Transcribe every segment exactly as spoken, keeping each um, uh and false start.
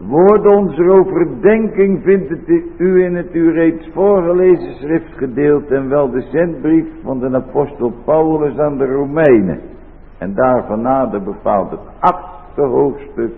woord onze overdenking vindt het u in het u reeds voorgelezen schriftgedeelte en wel de zendbrief van de apostel Paulus aan de Romeinen. En daarvan nader bepaalt het achtste hoofdstuk.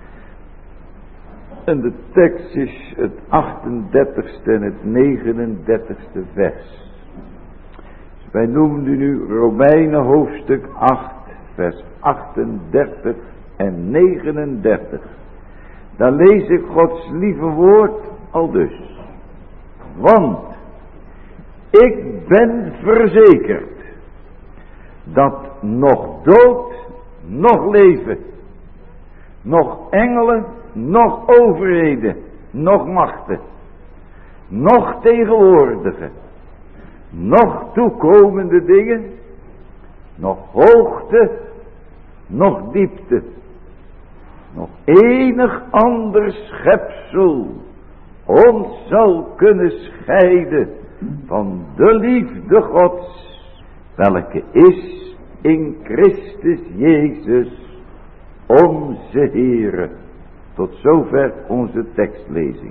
En de tekst is het achtendertigste en het negenendertigste vers. Dus wij noemen nu Romeinen hoofdstuk acht, vers achtendertig en negenendertig. Dan lees ik Gods lieve woord al dus. Want ik ben verzekerd dat nog dood, nog leven, nog engelen, nog overheden, nog machten, nog tegenwoordige, nog toekomende dingen, nog hoogte, nog diepte, nog enig ander schepsel ons zal kunnen scheiden van de liefde Gods, welke is in Christus Jezus onze Heere. Tot zover onze tekstlezing.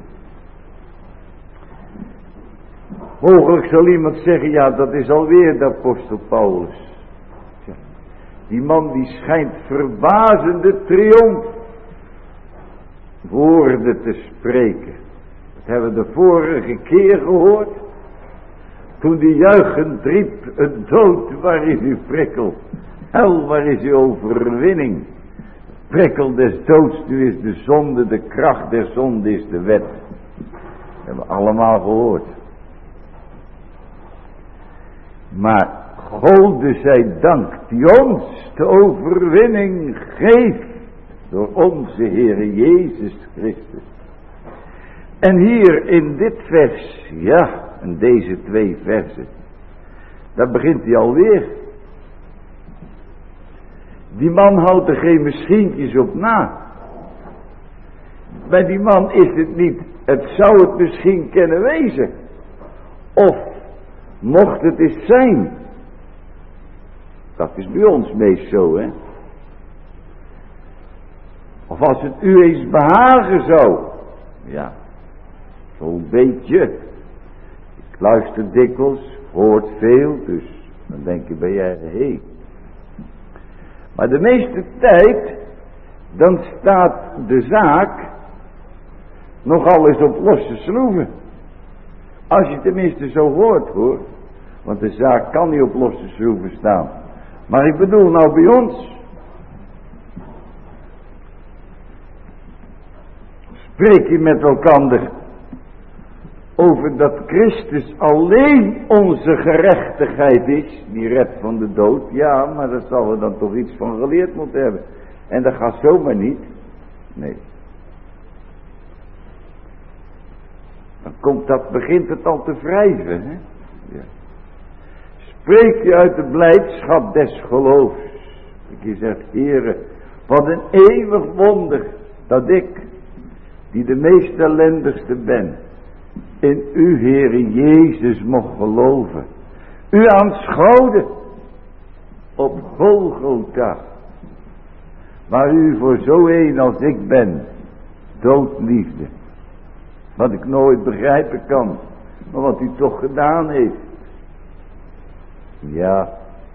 Mogelijk zal iemand zeggen, ja, dat is alweer de apostel Paulus. Ja, die man die schijnt verbazende triomf woorden te spreken. Dat hebben we de vorige keer gehoord. Toen die juichend riep, het dood, waar is uw prikkel? Hel, waar is uw overwinning? Prikkel des doods, nu is de zonde, de kracht der zonde is de wet. Dat hebben we allemaal gehoord. Maar Gode zij dank die ons de overwinning geeft door onze Heere Jezus Christus. En hier in dit vers, ja, in deze twee versen, daar begint hij alweer. Die man houdt er geen misschientjes op na. Bij die man is het niet, het zou het misschien kunnen wezen. Of mocht het eens zijn. Dat is bij ons meest zo, hè. Of als het u eens behagen zou. Ja, zo'n beetje. Ik luister dikwijls, hoort veel, dus dan denk je bij jij, hé. Hey. Maar de meeste tijd, dan staat de zaak nogal eens op losse schroeven. Als je tenminste zo hoort, hoor. Want de zaak kan niet op losse schroeven staan. Maar ik bedoel nou bij ons. Spreek je met elkaar over dat Christus alleen onze gerechtigheid is, die redt van de dood. Ja, maar daar zal we dan toch iets van geleerd moeten hebben. En dat gaat zomaar niet. Nee. Dan komt dat, begint het al te wrijven. Hè? Ja. Spreek je uit de blijdschap des geloofs. Je zegt, Heere, wat een eeuwig wonder dat ik, die de meest ellendigste ben, in u, Heere Jezus, mocht geloven. U aanschouwde op Golgotha, waar u voor zo een als ik ben, doodliefde. Wat ik nooit begrijpen kan, maar wat u toch gedaan heeft. Ja,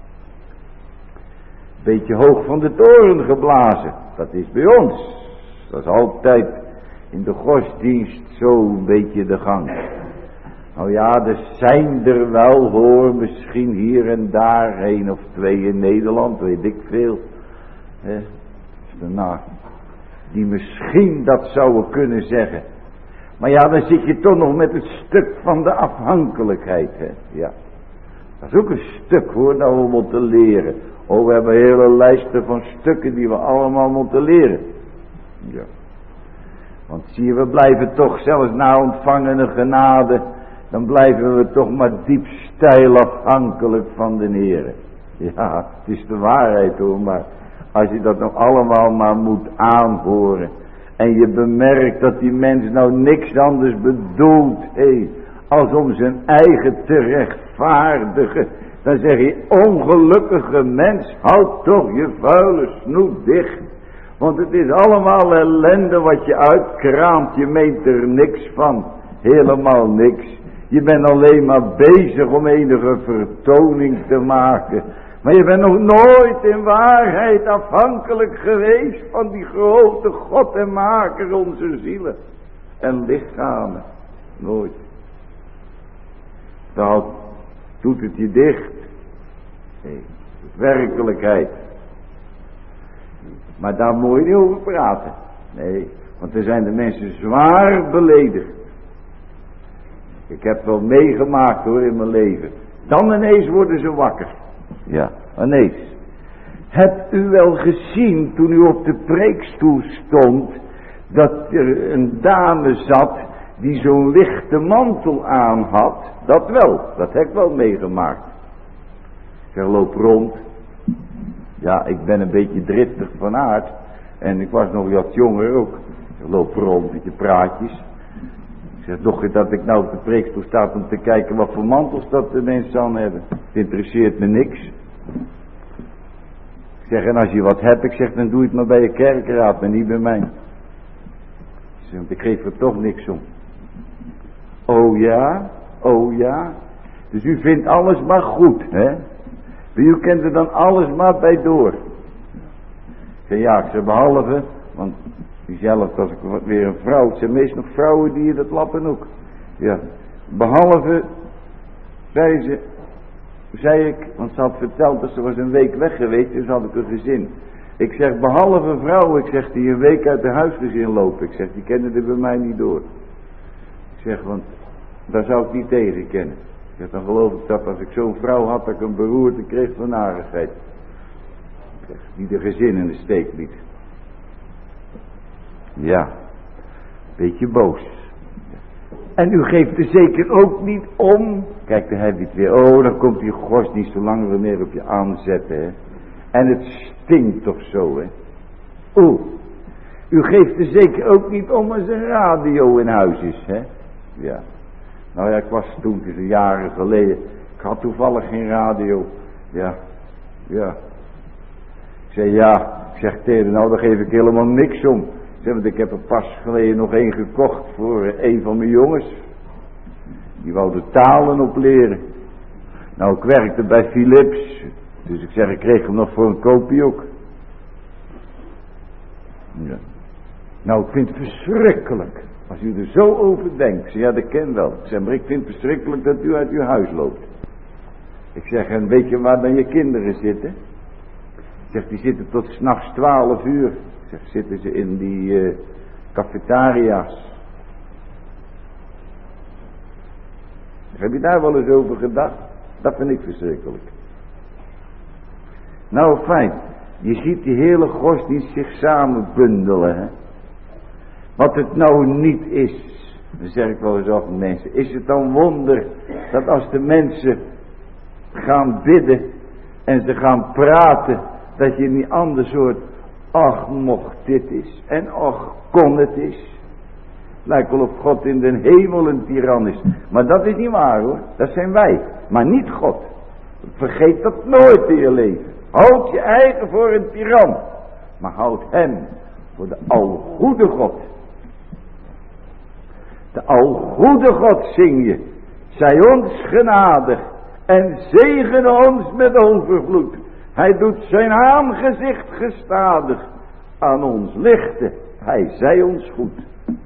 beetje hoog van de toren geblazen, dat is bij ons. Dat is altijd in de godsdienst zo'n beetje de gang. Nou ja, er zijn er wel, hoor, misschien hier en daar, één of twee in Nederland, weet ik veel. Hè, daarna, die misschien dat zouden kunnen zeggen. Maar ja, dan zit je toch nog met het stuk van de afhankelijkheid, hè. Ja, dat is ook een stuk, hoor, dat we moeten leren. Oh, we hebben hele lijsten van stukken die we allemaal moeten leren. Ja. Want zie je, we blijven toch zelfs na ontvangene genade, dan blijven we toch maar diep steil afhankelijk van de Heere. Ja, het is de waarheid, hoor, maar als je dat nog allemaal maar moet aanhoren en je bemerkt dat die mens nou niks anders bedoelt, hé, als om zijn eigen te rechtvaardigen, dan zeg je, ongelukkige mens, houd toch je vuile snoet dicht. Want het is allemaal ellende wat je uitkraamt. Je meent er niks van. Helemaal niks. Je bent alleen maar bezig om enige vertoning te maken. Maar je bent nog nooit in waarheid afhankelijk geweest van die grote God en Maker onze zielen en lichamen. Nooit. Dan doet het je dicht. Nee, het is werkelijkheid. Maar daar moet je niet over praten. Nee, want er zijn de mensen zwaar beledigd. Ik heb wel meegemaakt hoor in mijn leven. Dan ineens worden ze wakker. Ja, ineens. Hebt u wel gezien toen u op de preekstoel stond, dat er een dame zat die zo'n lichte mantel aan had? Dat wel, dat heb ik wel meegemaakt. Ik zeg, loop rond. Ja, ik ben een beetje driftig van aard. En ik was nog wat jonger ook. Ik zeg, loop rond met je praatjes. Ik zeg, doch dat ik nou op de preekstoel sta om te kijken wat voor mantels dat de mensen aan hebben. Het interesseert me niks. Ik zeg, en als je wat hebt, ik zeg, dan doe je het maar bij je kerkraad, maar niet bij mij. Ik zeg, want ik geef er toch niks om. Oh ja, oh ja. Dus u vindt alles maar goed, hè? U kent er dan alles maar bij door. Ik zeg, ja, ik zeg, behalve, want diezelfde als ik weer een vrouw, het zijn meestal nog vrouwen die dat lappen ook. Ja, behalve, zei ze, zei ik, want ze had verteld dat ze was een week weg geweest, dus had ik een gezin. Ik zeg, behalve vrouwen, ik zeg, die een week uit de huisgezin lopen. Ik zeg, die kennen er bij mij niet door. Ik zeg, want daar zou ik niet tegen kennen. Ik zeg, dan geloof ik dat als ik zo'n vrouw had, dat ik een beroerte kreeg van narigheid. Ik zeg, die de gezin in de steek liet. Ja, beetje boos. En u geeft er zeker ook niet om. Kijk, dan heb je het weer. Oh, dan komt die godsdienst zo lang weer meer op je aanzetten, hè. En het stinkt toch zo, hè. Oeh, u geeft er zeker ook niet om als een radio in huis is, hè. Ja. Nou ja, ik was toen, het is jaren geleden. Ik had toevallig geen radio. Ja, ja. Ik zei ja, ik zeg tegen nou, daar geef ik helemaal niks om. Ik zeg, want ik heb er pas geleden nog één gekocht voor een van mijn jongens. Die wou de talen opleren. Nou, ik werkte bij Philips. Dus ik zeg, ik kreeg hem nog voor een kopie ook. Ja. Nou, ik vind het verschrikkelijk. Als u er zo over denkt. Ik zeg, ja, dat ken wel. Ik zeg, maar ik vind het verschrikkelijk dat u uit uw huis loopt. Ik zeg, en weet je waar dan je kinderen zitten? Ik zeg, die zitten tot 's nachts twaalf uur. Ik zeg, zitten ze in die uh, cafetaria's. Zeg, heb je daar wel eens over gedacht? Dat vind ik verschrikkelijk. Nou, fijn. Je ziet die hele godsdienst zich samen bundelen, hè. Wat het nou niet is, dan zeg ik wel eens af mensen, is het dan wonder dat als de mensen gaan bidden en ze gaan praten, dat je niet ander soort, ach mocht dit is en ach kon het is. Lijkt wel of God in de hemel een tiran is, maar dat is niet waar hoor, dat zijn wij, maar niet God. Vergeet dat nooit in je leven. Houd je eigen voor een tiran, maar houd hem voor de algoede God. De algoede God zing je, zij ons genadig en zegen ons met overvloed. Hij doet zijn aangezicht gestadig aan ons lichten, hij zij ons goed.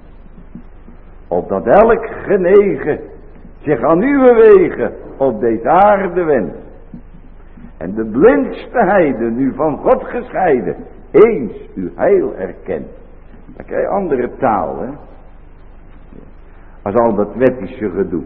Opdat elk genegen zich aan uw wegen op deze aarde wendt. En de blindste heiden, nu van God gescheiden, eens uw heil erkent. Dan krijg je andere taal, hè. Als al dat wettische gedoe.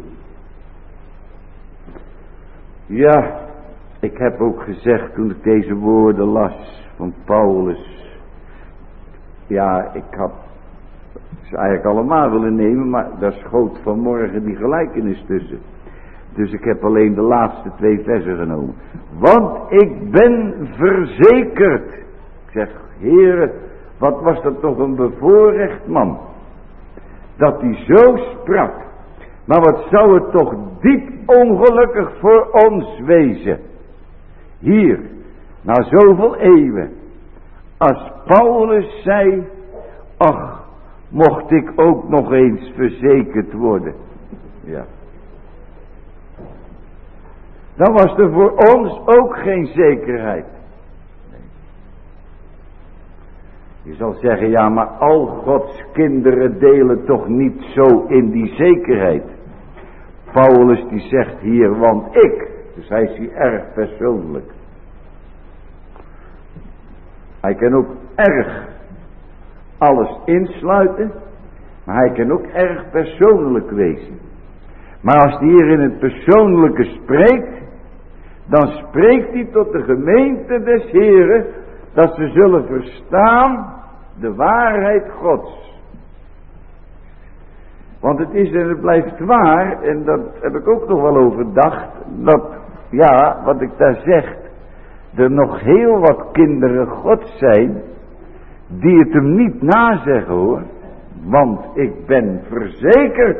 Ja, ik heb ook gezegd toen ik deze woorden las van Paulus. Ja, ik had ze eigenlijk allemaal willen nemen, maar daar schoot vanmorgen die gelijkenis tussen. Dus ik heb alleen de laatste twee versen genomen. Want ik ben verzekerd. Ik zeg, heren, wat was dat toch een bevoorrecht man. Dat hij zo sprak. Maar wat zou het toch diep ongelukkig voor ons wezen. Hier, na zoveel eeuwen. Als Paulus zei, ach, mocht ik ook nog eens verzekerd worden. Ja. Dan was er voor ons ook geen zekerheid. Nee. Je zal zeggen, ja, maar al Gods kinderen delen toch niet zo in die zekerheid. Paulus die zegt hier, want ik, dus hij is hier erg persoonlijk. Hij kan ook erg alles insluiten, maar hij kan ook erg persoonlijk wezen. Maar als hij hier in het persoonlijke spreekt, dan spreekt hij tot de gemeente des Heren, dat ze zullen verstaan de waarheid Gods. Want het is en het blijft waar, en dat heb ik ook nog wel overdacht, dat, ja, wat ik daar zeg, er nog heel wat kinderen Gods zijn, die het hem niet nazeggen hoor, want ik ben verzekerd.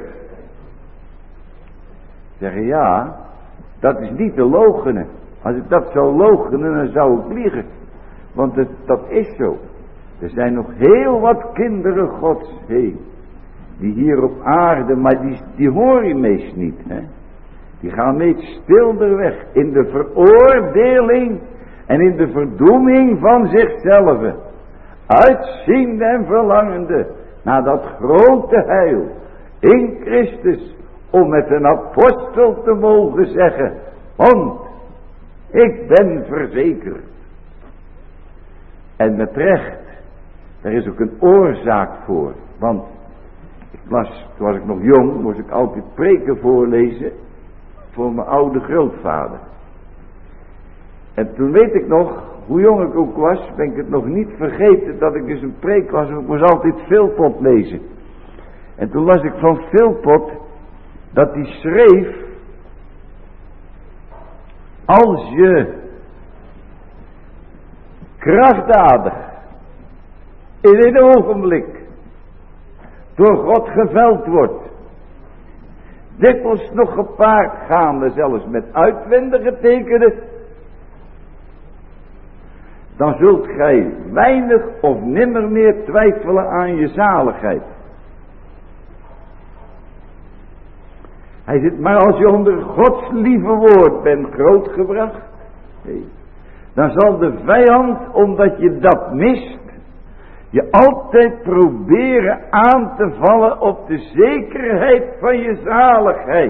Zeggen ja, dat is niet te loochenen. Als ik dat zou loochenen, dan zou ik liegen. Want het, dat is zo. Er zijn nog heel wat kinderen Gods heen, die hier op aarde, maar die, die hoor je meest niet. Hè? Die gaan meest stilder weg in de veroordeling en in de verdoeming van zichzelf. Uitziende en verlangende naar dat grote heil in Christus, om met een apostel te mogen zeggen, want ik ben verzekerd. En met recht, daar is ook een oorzaak voor, want ik las, toen was ik nog jong, moest ik altijd preken voorlezen voor mijn oude grootvader. En toen weet ik nog, hoe jong ik ook was, ben ik het nog niet vergeten dat ik dus een preek was, ik moest altijd Philpot lezen. En toen las ik van Philpot dat hij schreef, als je krachtdadig in een ogenblik door God geveld wordt, dikwijls nog gepaard gaande zelfs met uitwendige tekenen, dan zult gij weinig of nimmer meer twijfelen aan je zaligheid. Hij zegt, maar als je onder Gods lieve woord bent grootgebracht, nee, dan zal de vijand, omdat je dat mist, je altijd proberen aan te vallen op de zekerheid van je zaligheid.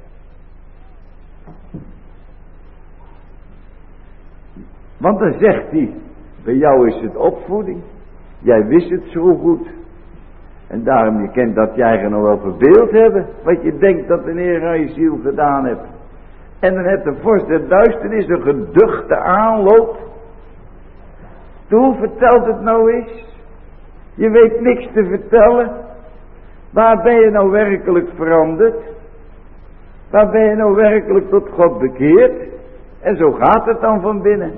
Want dan zegt hij, bij jou is het opvoeding, jij wist het zo goed. En daarom, je kent dat jij er nog wel verbeeld hebben, wat je denkt dat de Heer aan je ziel gedaan hebt. En dan heeft de vorst der duisternis een geduchte aanloop. Toe, vertelt het nou eens. Je weet niks te vertellen. Waar ben je nou werkelijk veranderd? Waar ben je nou werkelijk tot God bekeerd? En zo gaat het dan van binnen.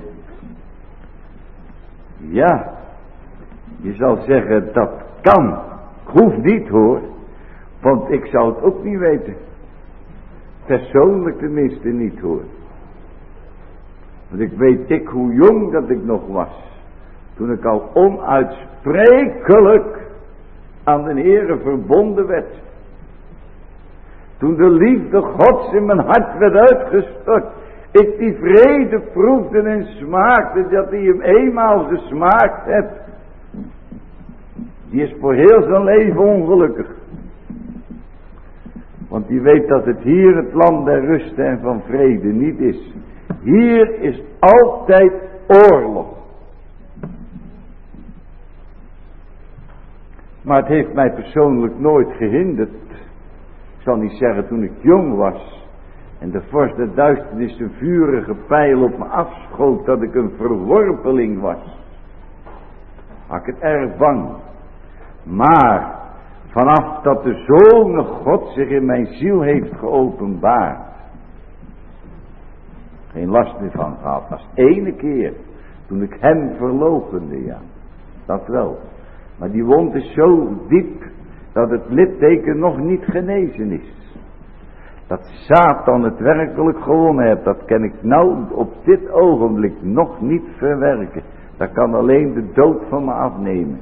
Ja, je zal zeggen dat kan. Ik hoef niet hoor, want ik zou het ook niet weten. Persoonlijk tenminste niet hoor. Want ik weet ik hoe jong dat ik nog was, toen ik al onuitsprekelijk aan de Heere verbonden werd. Toen de liefde Gods in mijn hart werd uitgestort, ik die vrede proefde en smaakte, dat hij hem eenmaal gesmaakt heeft. Die is voor heel zijn leven ongelukkig. Want die weet dat het hier het land der rust en van vrede niet is. Hier is altijd oorlog. Maar het heeft mij persoonlijk nooit gehinderd. Ik zal niet zeggen toen ik jong was en de vorst der duisternis een vurige pijl op me afschoot, dat ik een verworpeling was. Had ik het erg bang. Maar vanaf dat de Zoon God zich in mijn ziel heeft geopenbaard, geen last meer van gehad. Dat is ene keer toen ik hem verloochende, ja, dat wel. Maar die wond is zo diep dat het litteken nog niet genezen is. Dat Satan het werkelijk gewonnen heeft, dat kan ik nou op dit ogenblik nog niet verwerken. Dat kan alleen de dood van me afnemen.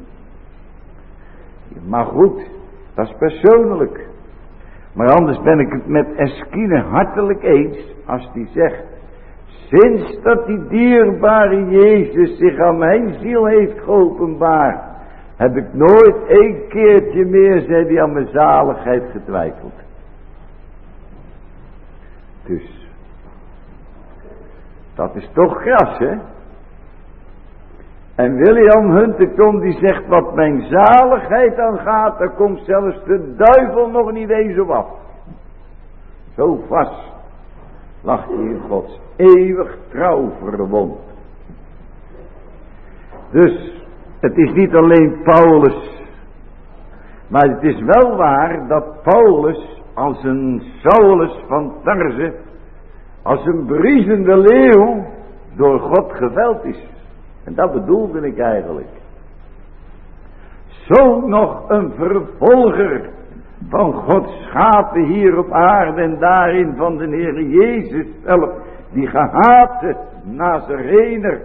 Maar goed, dat is persoonlijk. Maar anders ben ik het met Eskine hartelijk eens als die zegt: sinds dat die dierbare Jezus zich aan mijn ziel heeft geopenbaard, heb ik nooit één keertje meer, zei hij, aan mijn zaligheid getwijfeld. Dus, dat is toch gras, hè? En William Huntington die zegt: wat mijn zaligheid aangaat, daar komt zelfs de duivel nog niet eens op af. Zo vast lag hij in Gods eeuwig trouw verbond. Dus het is niet alleen Paulus, maar het is wel waar dat Paulus als een Saulus van Tarse, als een briesende leeuw, door God geveld is. En dat bedoelde ik eigenlijk. Zo nog een vervolger van Gods schapen hier op aarde en daarin van de Heer Jezus zelf, die gehate Nazarener,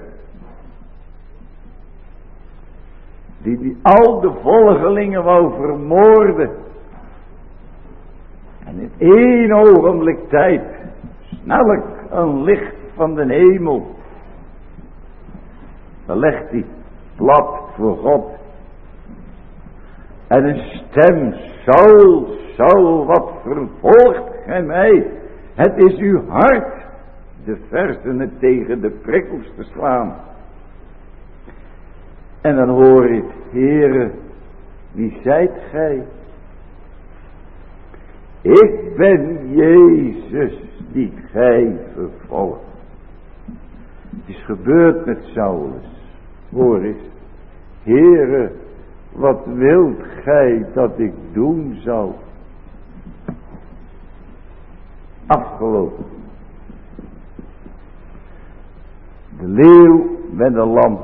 die, die al de volgelingen wou vermoorden, en in één ogenblik tijd, snellijk een licht van de hemel, dan legt hij plat voor God. En een stem: Saul, Saul, wat vervolgt gij mij? Het is uw hart de versenen tegen de prikkels te slaan. En dan hoor ik: Heere, wie zijt gij? Ik ben Jezus die gij vervolgt. Het is gebeurd met Saulus. Hoor eens: Heere, wat wilt gij dat ik doen zou? Afgelopen. De leeuw met een lam.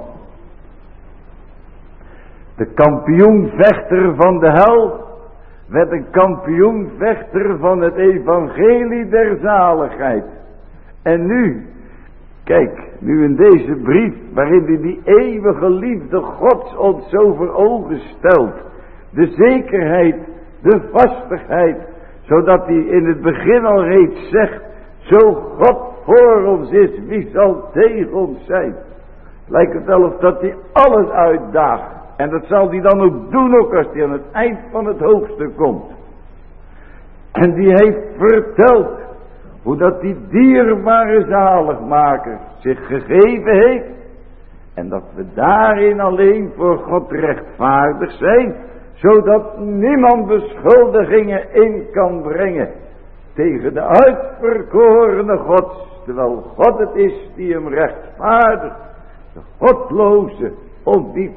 De kampioenvechter van de hel werd een kampioenvechter van het evangelie der zaligheid. En nu, kijk, nu in deze brief, waarin hij die eeuwige liefde Gods ons zo voor ogen stelt. De zekerheid, de vastigheid, zodat hij in het begin al reeds zegt: zo God voor ons is, wie zal tegen ons zijn? Lijkt het wel of dat hij alles uitdaagt. En dat zal hij dan ook doen, ook als hij aan het eind van het hoofdstuk komt. En die heeft verteld hoe dat die dierbare zaligmaker zich gegeven heeft. En dat we daarin alleen voor God rechtvaardig zijn. Zodat niemand beschuldigingen in kan brengen tegen de uitverkorene Gods. Terwijl God het is die hem rechtvaardigt. De godloze ontdiept.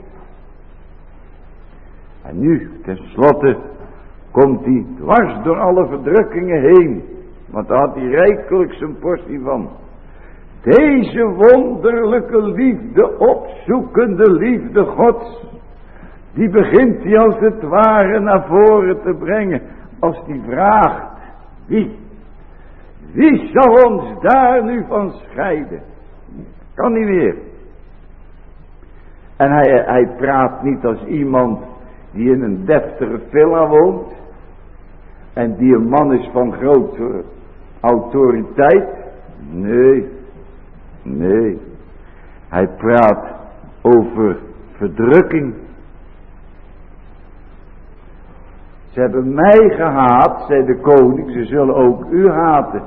En nu, tenslotte, komt hij dwars door alle verdrukkingen heen. Want daar had hij rijkelijk zijn portie van. Deze wonderlijke liefde, opzoekende liefde Gods, die begint hij als het ware naar voren te brengen. Als hij vraagt: wie? Wie zal ons daar nu van scheiden? Kan niet meer. En hij, hij praat niet als iemand die in een deftige villa woont. En die een man is van grote autoriteit. Nee. Nee. Hij praat over verdrukking. Ze hebben mij gehaat, zei de koning, ze zullen ook u haten.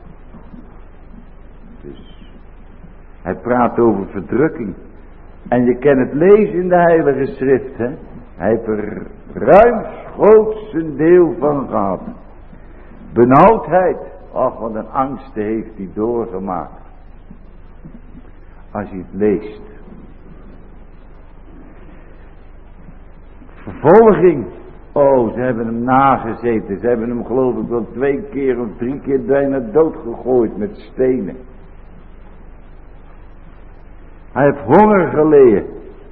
Dus hij praat over verdrukking. En je kan het lezen in de Heilige Schrift, hè. Hij heeft er ruimschoots een deel van gehad. Benauwdheid. Ach, wat een angst heeft hij doorgemaakt. Als je het leest. Vervolging. Oh, ze hebben hem nagezeten. Ze hebben hem geloof ik wel twee keer of drie keer bijna doodgegooid met stenen. Hij heeft honger geleden.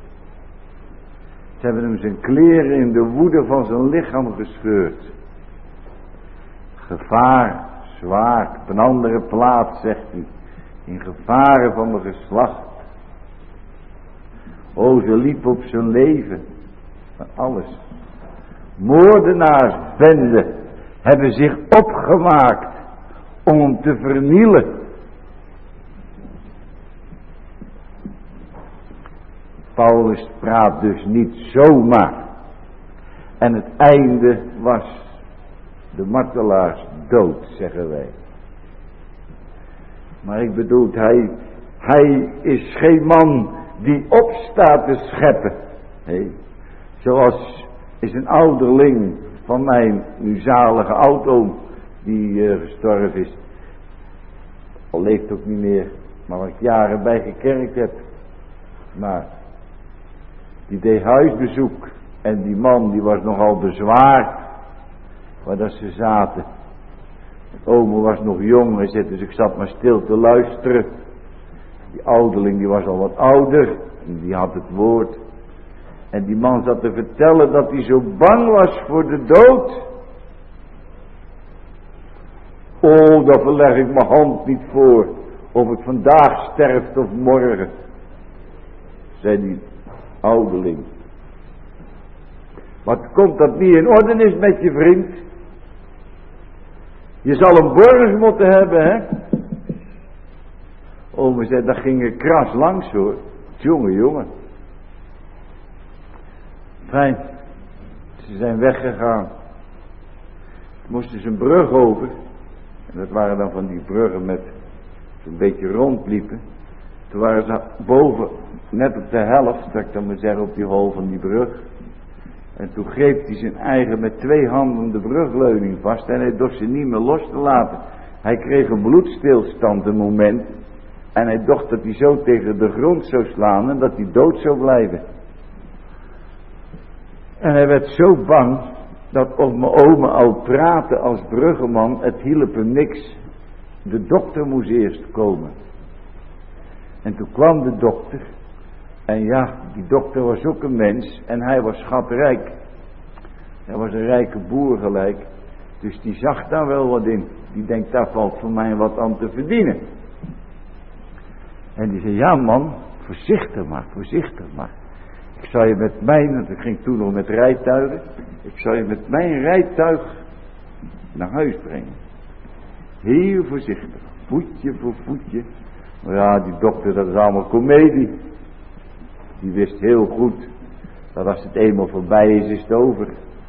Ze hebben hem zijn kleren in de woede van zijn lichaam gescheurd. Gevaar, zwaar, op een andere plaats zegt hij. In gevaren van mijn geslacht. Oh, ze liep op zijn leven. Van alles. Moordenaarsbenden hebben zich opgemaakt om hem te vernielen. Paulus praat dus niet zomaar. En het einde was de martelaars dood, zeggen wij. Maar ik bedoel, hij, hij is geen man die opstaat te scheppen. Nee. Zoals is een ouderling van mijn nu zalige oud-oom die uh, gestorven is. Al leeft ook niet meer, maar waar ik jaren bij gekerkt heb. Maar die deed huisbezoek en die man die was nogal bezwaard waar dat ze zaten. Het oma was nog jong, hij zei, dus ik zat maar stil te luisteren. Die ouderling die was al wat ouder en die had het woord. En die man zat te vertellen dat hij zo bang was voor de dood. Oh, daar verleg ik mijn hand niet voor. Of ik vandaag sterft of morgen. Zei die ouderling. Wat komt dat niet in orde is met je vriend? Je zal een borg moeten hebben, hè? Oma zei, dat ging er kras langs hoor. Jongen, jongen. Fijn. Ze zijn weggegaan. Moesten ze een brug over. En dat waren dan van die bruggen met zo'n beetje rondliepen. Toen waren ze boven, net op de helft, dat ik dan maar zeggen, op die hol van die brug. En toen greep hij zijn eigen met twee handen de brugleuning vast. En hij dorst ze niet meer los te laten. Hij kreeg een bloedstilstand een moment. En hij dacht dat hij zo tegen de grond zou slaan en dat hij dood zou blijven. En hij werd zo bang dat of mijn oma al praatte als bruggeman, het hielp hem niks. De dokter moest eerst komen. En toen kwam de dokter. En ja, die dokter was ook een mens en hij was schatrijk. Hij was een rijke boer gelijk. Dus die zag daar wel wat in. Die denkt, daar valt voor mij wat aan te verdienen. En die zei, ja man, voorzichtig maar, voorzichtig maar. Ik zou je met mijn, want ik ging toen nog met rijtuigen. Ik zou je met mijn rijtuig naar huis brengen. Heel voorzichtig, voetje voor voetje. Maar ja, die dokter, dat is allemaal komedie. Die wist heel goed dat als het eenmaal voorbij is, is het over.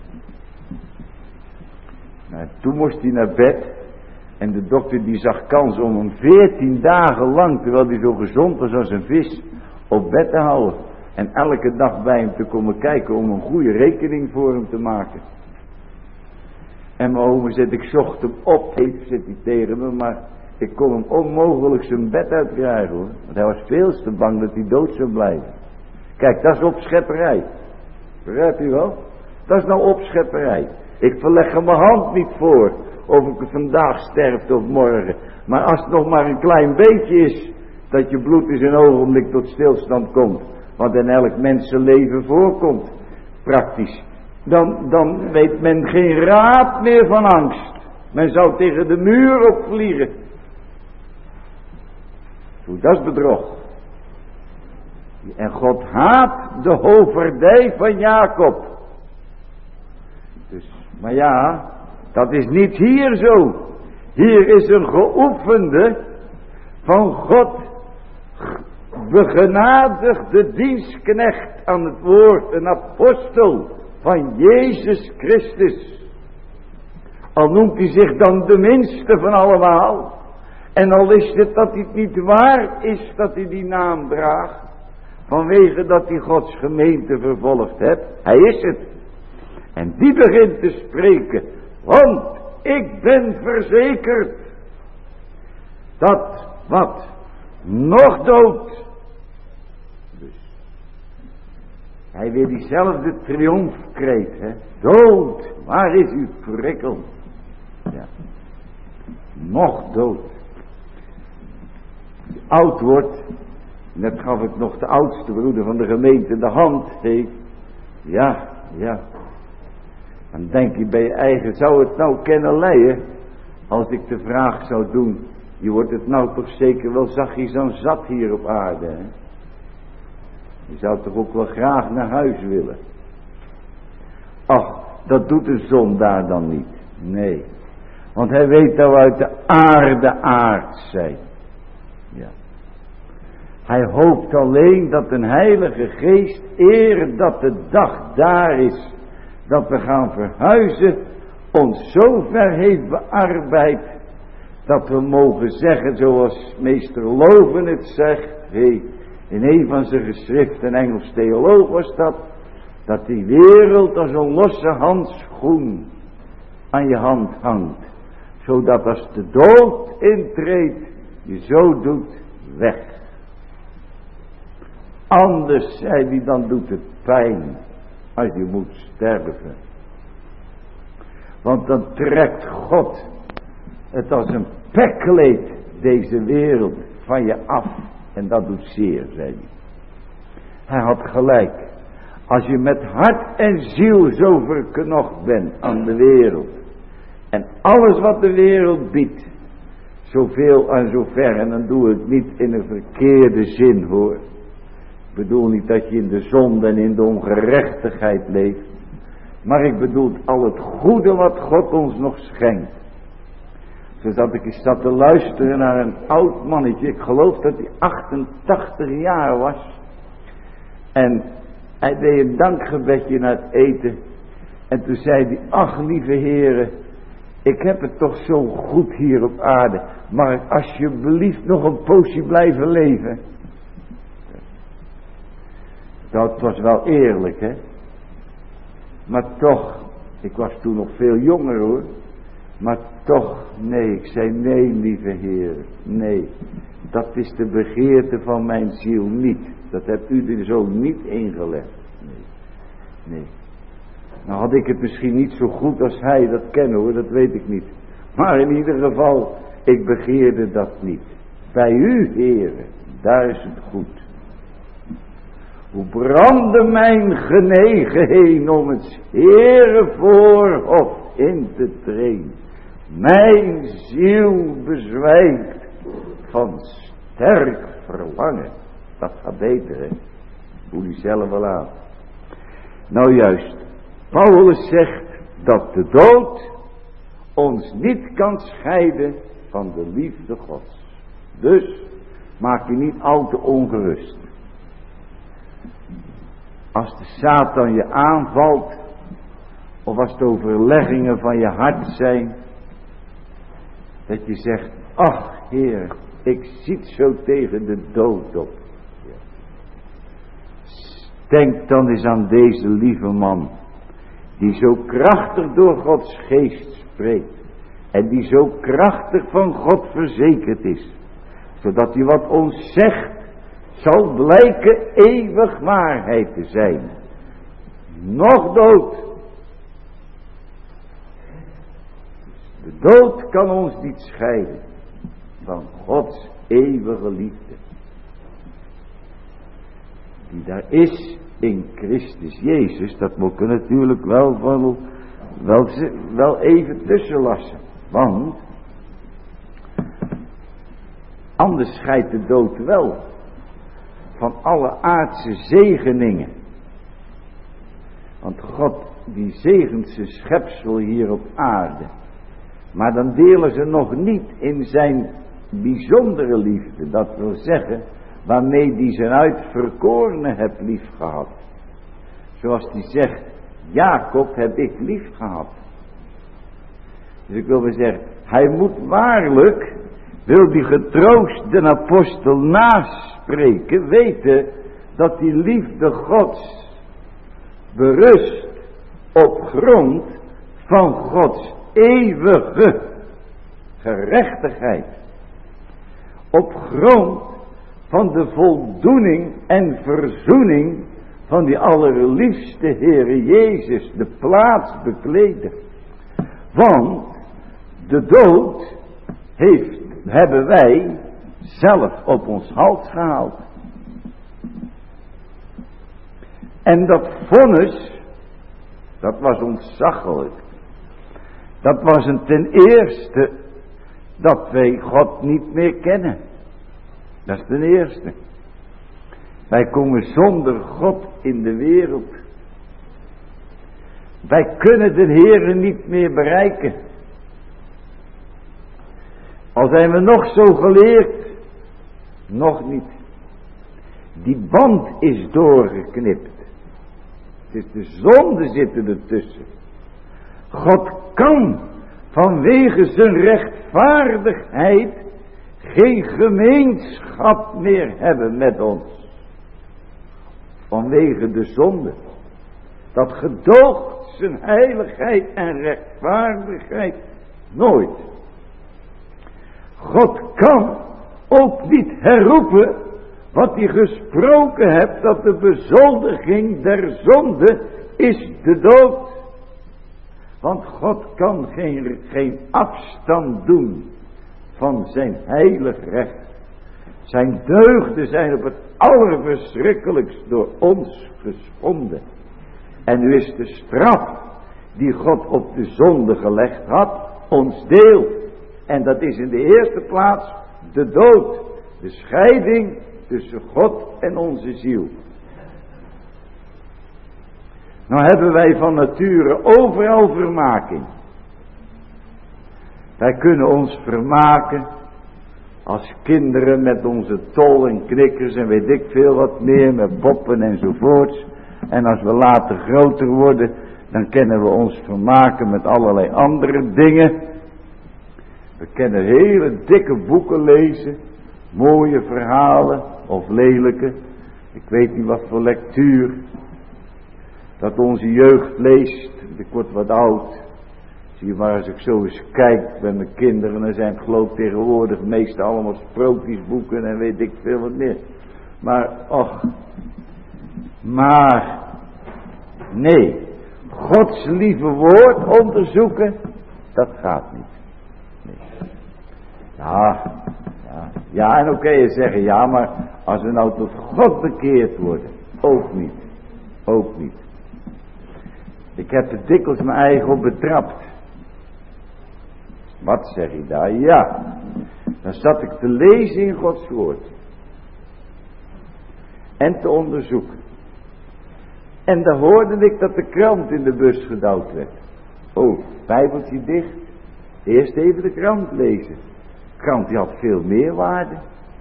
Nou, toen moest hij naar bed. En de dokter die zag kans om hem veertien dagen lang, terwijl hij zo gezond was als een vis, op bed te houden. En elke dag bij hem te komen kijken om een goede rekening voor hem te maken. En mijn oma zegt, ik zocht hem op, zit hij tegen me, maar ik kon hem onmogelijk zijn bed uitkrijgen hoor. Want hij was veel te bang dat hij dood zou blijven. Kijk, dat is opschepperij. Begrijpt u wel? Dat is nou opschepperij. Ik verleg er mijn hand niet voor of ik vandaag sterft of morgen. Maar als het nog maar een klein beetje is, dat je bloed in een ogenblik tot stilstand komt. Wat in elk mensenleven voorkomt. Praktisch. Dan, dan weet men geen raad meer van angst. Men zou tegen de muur opvliegen. Zo, dat is bedrog. En God haat de hoverdij van Jacob. Dus, maar ja, dat is niet hier zo. Hier is een geoefende, van God begenadigde dienstknecht aan het woord, een apostel van Jezus Christus. Al noemt hij zich dan de minste van allemaal. En al is het dat hij het niet waar is dat hij die naam draagt. Vanwege dat hij Gods gemeente vervolgd hebt. Hij is het. En die begint te spreken. Want ik ben verzekerd. Dat wat nog dood. Dus. Hij wil diezelfde triomfkreet. Hè? Dood. Waar is uw prikkel? Ja. Nog dood. Die oud wordt. Net gaf ik nog de oudste broeder van de gemeente de hand. Hey. Ja, ja. Dan denk je bij je eigen, zou het nou kennen leiden? Als ik de vraag zou doen. Je wordt het nou toch zeker wel zachtjes aan zat hier op aarde. Hè? Je zou toch ook wel graag naar huis willen. Ach, dat doet de zondaar dan niet. Nee. Want hij weet dat we uit de aarde aard zijn. Ja. Hij hoopt alleen dat een heilige geest, eer dat de dag daar is, dat we gaan verhuizen, ons zo ver heeft bearbeid, dat we mogen zeggen, zoals meester Loven het zegt, hey, in een van zijn geschriften, een Engels theoloog was dat, dat die wereld als een losse handschoen aan je hand hangt, zodat als de dood intreedt, je zo doet, weg. Anders, zei hij, dan doet het pijn als je moet sterven. Want dan trekt God het als een pekkleed, deze wereld, van je af. En dat doet zeer, zei hij. Hij had gelijk. Als je met hart en ziel zo verknocht bent aan de wereld. En alles wat de wereld biedt. Zoveel en zover. En dan doe ik niet in een verkeerde zin, hoor. Ik bedoel niet dat je in de zonde en in de ongerechtigheid leeft. Maar ik bedoel al het goede wat God ons nog schenkt. Zodat ik eens zat te luisteren naar een oud mannetje. Ik geloof dat hij achtentachtig jaar was. En hij deed een dankgebedje na het eten. En toen zei hij, ach lieve heren, ik heb het toch zo goed hier op aarde. Mag ik alsjeblieft nog een poosje blijven leven? Dat was wel eerlijk, hè. Maar toch, ik was toen nog veel jonger, hoor. Maar toch, nee, ik zei nee, lieve Heer, nee. Dat is de begeerte van mijn ziel niet. Dat hebt u er zo niet ingelegd. Nee, nee. Nou had ik het misschien niet zo goed als hij dat kennen, hoor, dat weet ik niet. Maar in ieder geval, ik begeerde dat niet. Bij u, Heer, daar is het goed. Hoe brandde mijn genegenheid om het Heere voorhof in te treden. Mijn ziel bezwijkt van sterk verlangen. Dat gaat beter, hè. Voel je zelf wel aan. Nou juist, Paulus zegt dat de dood ons niet kan scheiden van de liefde Gods. Dus maak je niet al te ongerust. Als de Satan je aanvalt, of als de overleggingen van je hart zijn, dat je zegt, ach Heer, ik ziet zo tegen de dood op. Denk dan eens aan deze lieve man, die zo krachtig door Gods geest spreekt, en die zo krachtig van God verzekerd is, zodat hij wat ons zegt, zal blijken eeuwig waarheid te zijn. Nog dood. De dood kan ons niet scheiden van Gods eeuwige liefde. Die daar is in Christus Jezus. Dat moet ik natuurlijk wel, wel, wel, wel even tussenlassen. Want anders scheidt de dood wel van alle aardse zegeningen. Want God die zegent zijn schepsel hier op aarde. Maar dan delen ze nog niet in zijn bijzondere liefde. Dat wil zeggen, waarmee die zijn uitverkorene hebt lief gehad. Zoals die zegt, Jacob heb ik lief gehad. Dus ik wil maar zeggen, hij moet waarlijk, wil die getroost de apostel naspreken, weten dat die liefde Gods berust op grond van Gods eeuwige gerechtigheid. Op grond van de voldoening en verzoening van die allerliefste Heere Jezus, de plaats bekleden. Want de dood heeft, hebben wij zelf op ons hals gehaald. En dat vonnis, dat was ontzaglijk. Dat was een ten eerste dat wij God niet meer kennen. Dat is ten eerste. Wij komen zonder God in de wereld. Wij kunnen de Heere niet meer bereiken. Al zijn we nog zo geleerd, nog niet. Die band is doorgeknipt. Het is de zonde zitten ertussen. God kan vanwege zijn rechtvaardigheid geen gemeenschap meer hebben met ons. Vanwege de zonde. Dat gedoogt zijn heiligheid en rechtvaardigheid nooit. God kan ook niet herroepen wat hij gesproken hebt, dat de bezoldiging der zonde is de dood. Want God kan geen, geen afstand doen van zijn heilig recht. Zijn deugden zijn op het allerverschrikkelijkst door ons geschonden. En nu is de straf die God op de zonde gelegd had, ons deel. En dat is in de eerste plaats de dood. De scheiding tussen God en onze ziel. Nou hebben wij van nature overal vermaking. Wij kunnen ons vermaken als kinderen met onze tol en knikkers en weet ik veel wat meer, met poppen enzovoorts. En als we later groter worden, dan kunnen we ons vermaken met allerlei andere dingen. We kunnen hele dikke boeken lezen, mooie verhalen of lelijke. Ik weet niet wat voor lectuur dat onze jeugd leest. Ik word wat oud. Zie je maar, als ik zo eens kijk bij mijn kinderen, dan zijn het geloof tegenwoordig meestal allemaal sprookjesboeken en weet ik veel wat meer. Maar, och, maar, nee, Gods lieve woord onderzoeken, dat gaat niet. Nee. Ja, ja, ja, en dan kun je zeggen, ja, maar als we nou tot God bekeerd worden, ook niet, ook niet. Ik heb er dikwijls mijn eigen op betrapt. Wat zeg je daar? Ja, dan zat ik te lezen in Gods woord. En te onderzoeken. En dan hoorde ik dat de krant in de bus gedouwd werd. Oh, bijbeltje dicht. Eerst even de krant lezen. De krant die had veel meer waarde.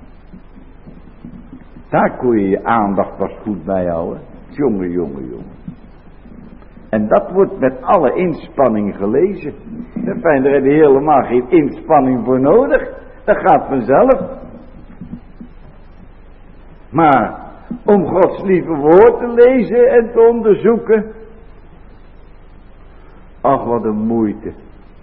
Daar kon je je aandacht pas goed bij houden. Jongen, jongen, jongen. En dat wordt met alle inspanning gelezen. En fijn, daar heb je helemaal geen inspanning voor nodig. Dat gaat vanzelf. Maar om Gods lieve woord te lezen en te onderzoeken. Ach, wat een moeite.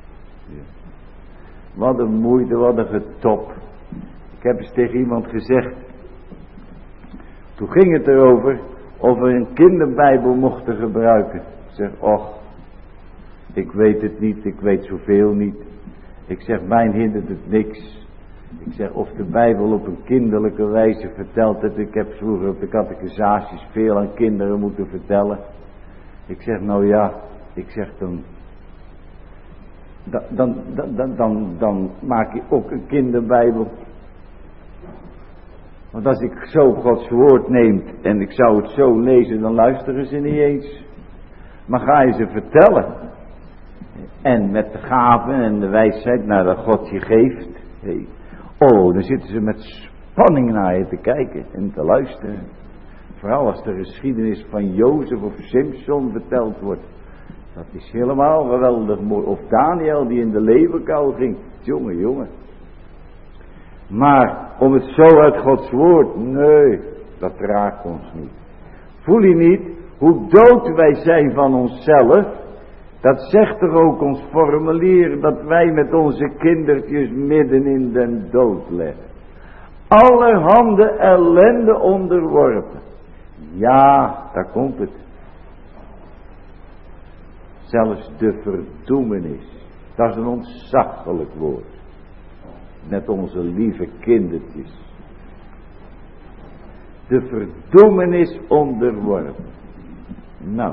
Wat een moeite, wat een getop. Ik heb eens tegen iemand gezegd. Toen ging het erover of we een kinderbijbel mochten gebruiken. Ik zeg, och, ik weet het niet, ik weet zoveel niet. Ik zeg, mij hindert het niks. Ik zeg, of de Bijbel op een kinderlijke wijze vertelt het. Ik heb vroeger op de catechisaties veel aan kinderen moeten vertellen. Ik zeg, nou ja, ik zeg dan, dan, dan, dan, dan, dan maak je ook een kinderbijbel. Want als ik zo Gods woord neem en ik zou het zo lezen, dan luisteren ze niet eens. Maar ga je ze vertellen. En met de gaven en de wijsheid naar dat God je geeft. Hey. Oh, dan zitten ze met spanning naar je te kijken en te luisteren. Vooral als de geschiedenis van Jozef of Simson verteld wordt. Dat is helemaal geweldig mooi. Of Daniel die in de leeuwenkuil ging. Jongen, jongen. Maar om het zo uit Gods woord, nee, dat raakt ons niet. Voel je niet hoe dood wij zijn van onszelf? Dat zegt toch ook ons formulier dat wij met onze kindertjes midden in den dood leggen. Allerhande ellende onderworpen. Ja, daar komt het. Zelfs de verdoemenis. Dat is een ontzaglijk woord. Met onze lieve kindertjes. De verdoemenis onderworpen. Nou.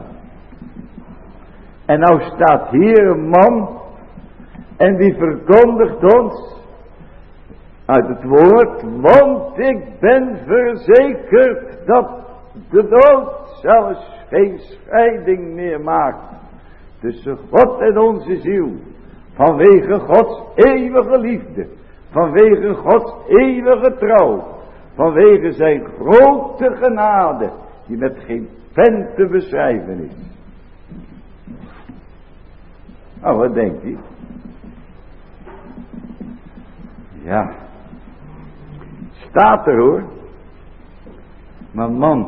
En nou staat hier een man. En die verkondigt ons. uit het woord, want ik ben verzekerd dat de dood zelfs geen scheiding meer maakt tussen God en onze ziel, vanwege Gods eeuwige liefde, vanwege Gods eeuwige trouw, vanwege zijn grote genade, die met geen pen te beschrijven is. Nou, wat denkt u? Ja, staat er hoor. Maar man,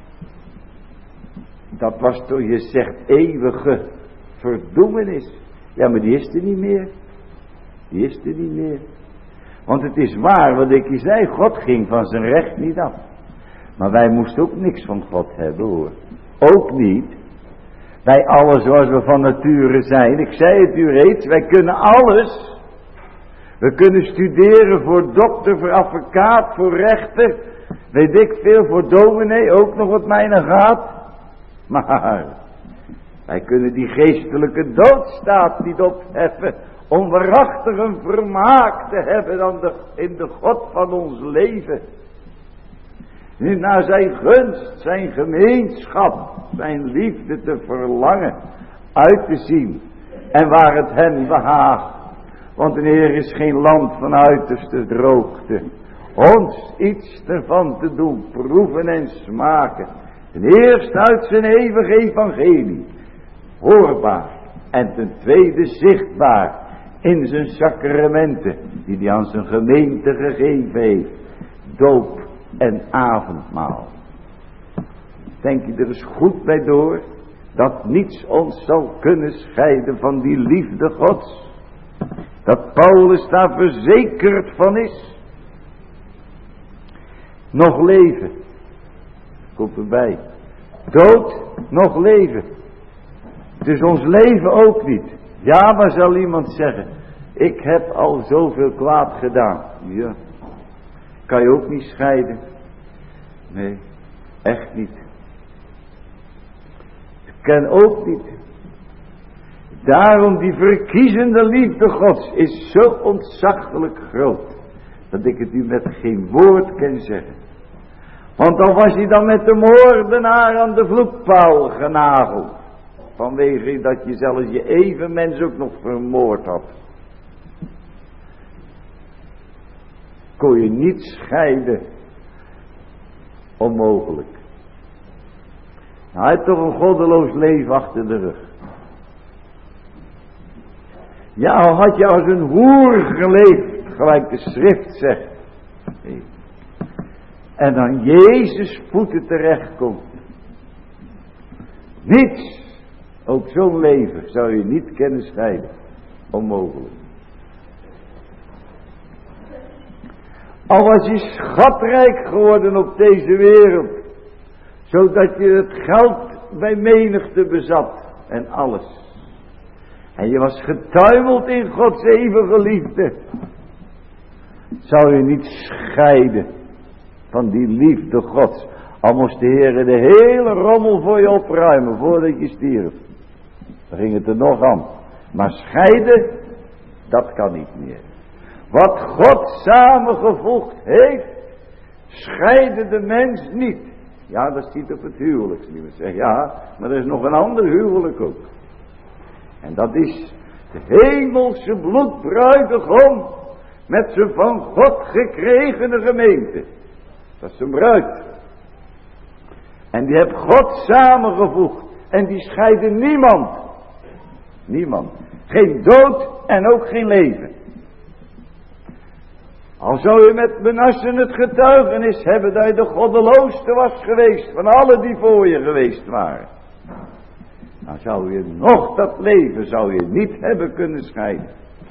dat was toch, je zegt, eeuwige verdoemenis. Ja, maar die is er niet meer. Die is er niet meer. Want het is waar wat ik je zei, God ging van zijn recht niet af. Maar wij moesten ook niks van God hebben hoor. Ook niet. Wij allen zoals we van nature zijn. Ik zei het u reeds, wij kunnen alles. We kunnen studeren voor dokter, voor advocaat, voor rechter. Weet ik veel, voor dominee, ook nog wat mij naar gaat. Maar wij kunnen die geestelijke doodstaat niet opheffen om waarachtig een vermaak te hebben dan de, in de God van ons leven. Nu naar zijn gunst, zijn gemeenschap, zijn liefde te verlangen, uit te zien. En waar het hem behaagt. Want de Heer is geen land van uiterste droogte. Ons iets ervan te doen, proeven en smaken. Ten eerste uit zijn eeuwige evangelie, hoorbaar. En ten tweede zichtbaar in zijn sacramenten, die hij aan zijn gemeente gegeven heeft. Doop en avondmaal. Denk je er eens goed bij door, dat niets ons zal kunnen scheiden van die liefde Gods. Dat Paulus daar verzekerd van is. Nog leven. Komt erbij. Dood, nog leven. Het is ons leven ook niet. Ja, maar zal iemand zeggen, ik heb al zoveel kwaad gedaan. Ja. Kan je ook niet scheiden? Nee, echt niet. Ik ken ook niet. Daarom die verkiezende liefde Gods is zo ontzaglijk groot, dat ik het u met geen woord kan zeggen. Want al was hij dan met de moordenaar aan de vloekpaal genageld, vanwege dat je zelfs je evenmens ook nog vermoord had, kon je niet scheiden. Onmogelijk. Hij had toch een goddeloos leven achter de rug. Ja, al had je als een hoer geleefd, gelijk de schrift zegt. Nee. En dan Jezus voeten terechtkomt. Niets, ook zo'n leven zou je niet kunnen scheiden. Onmogelijk. Al was je schatrijk geworden op deze wereld, zodat je het geld bij menigte bezat en alles. En je was getuimeld in Gods eeuwige liefde. Zou je niet scheiden van die liefde Gods. Al moest de Heer de hele rommel voor je opruimen voordat je stierf. Dan ging het er nog aan. Maar scheiden, dat kan niet meer. Wat God samengevoegd heeft, scheiden de mens niet. Ja, dat ziet op het huwelijk. Ja, maar er is nog een ander huwelijk ook. En dat is de hemelse bloedbruidegom met zijn van God gekregene gemeente. Dat is zijn bruid. En die heeft God samengevoegd. En die scheiden niemand. Niemand. Geen dood en ook geen leven. Al zou je met Manasse het getuigenis hebben dat je de goddeloosste was geweest van alle die voor je geweest waren. Dan zou je nog dat leven zou je niet hebben kunnen scheiden.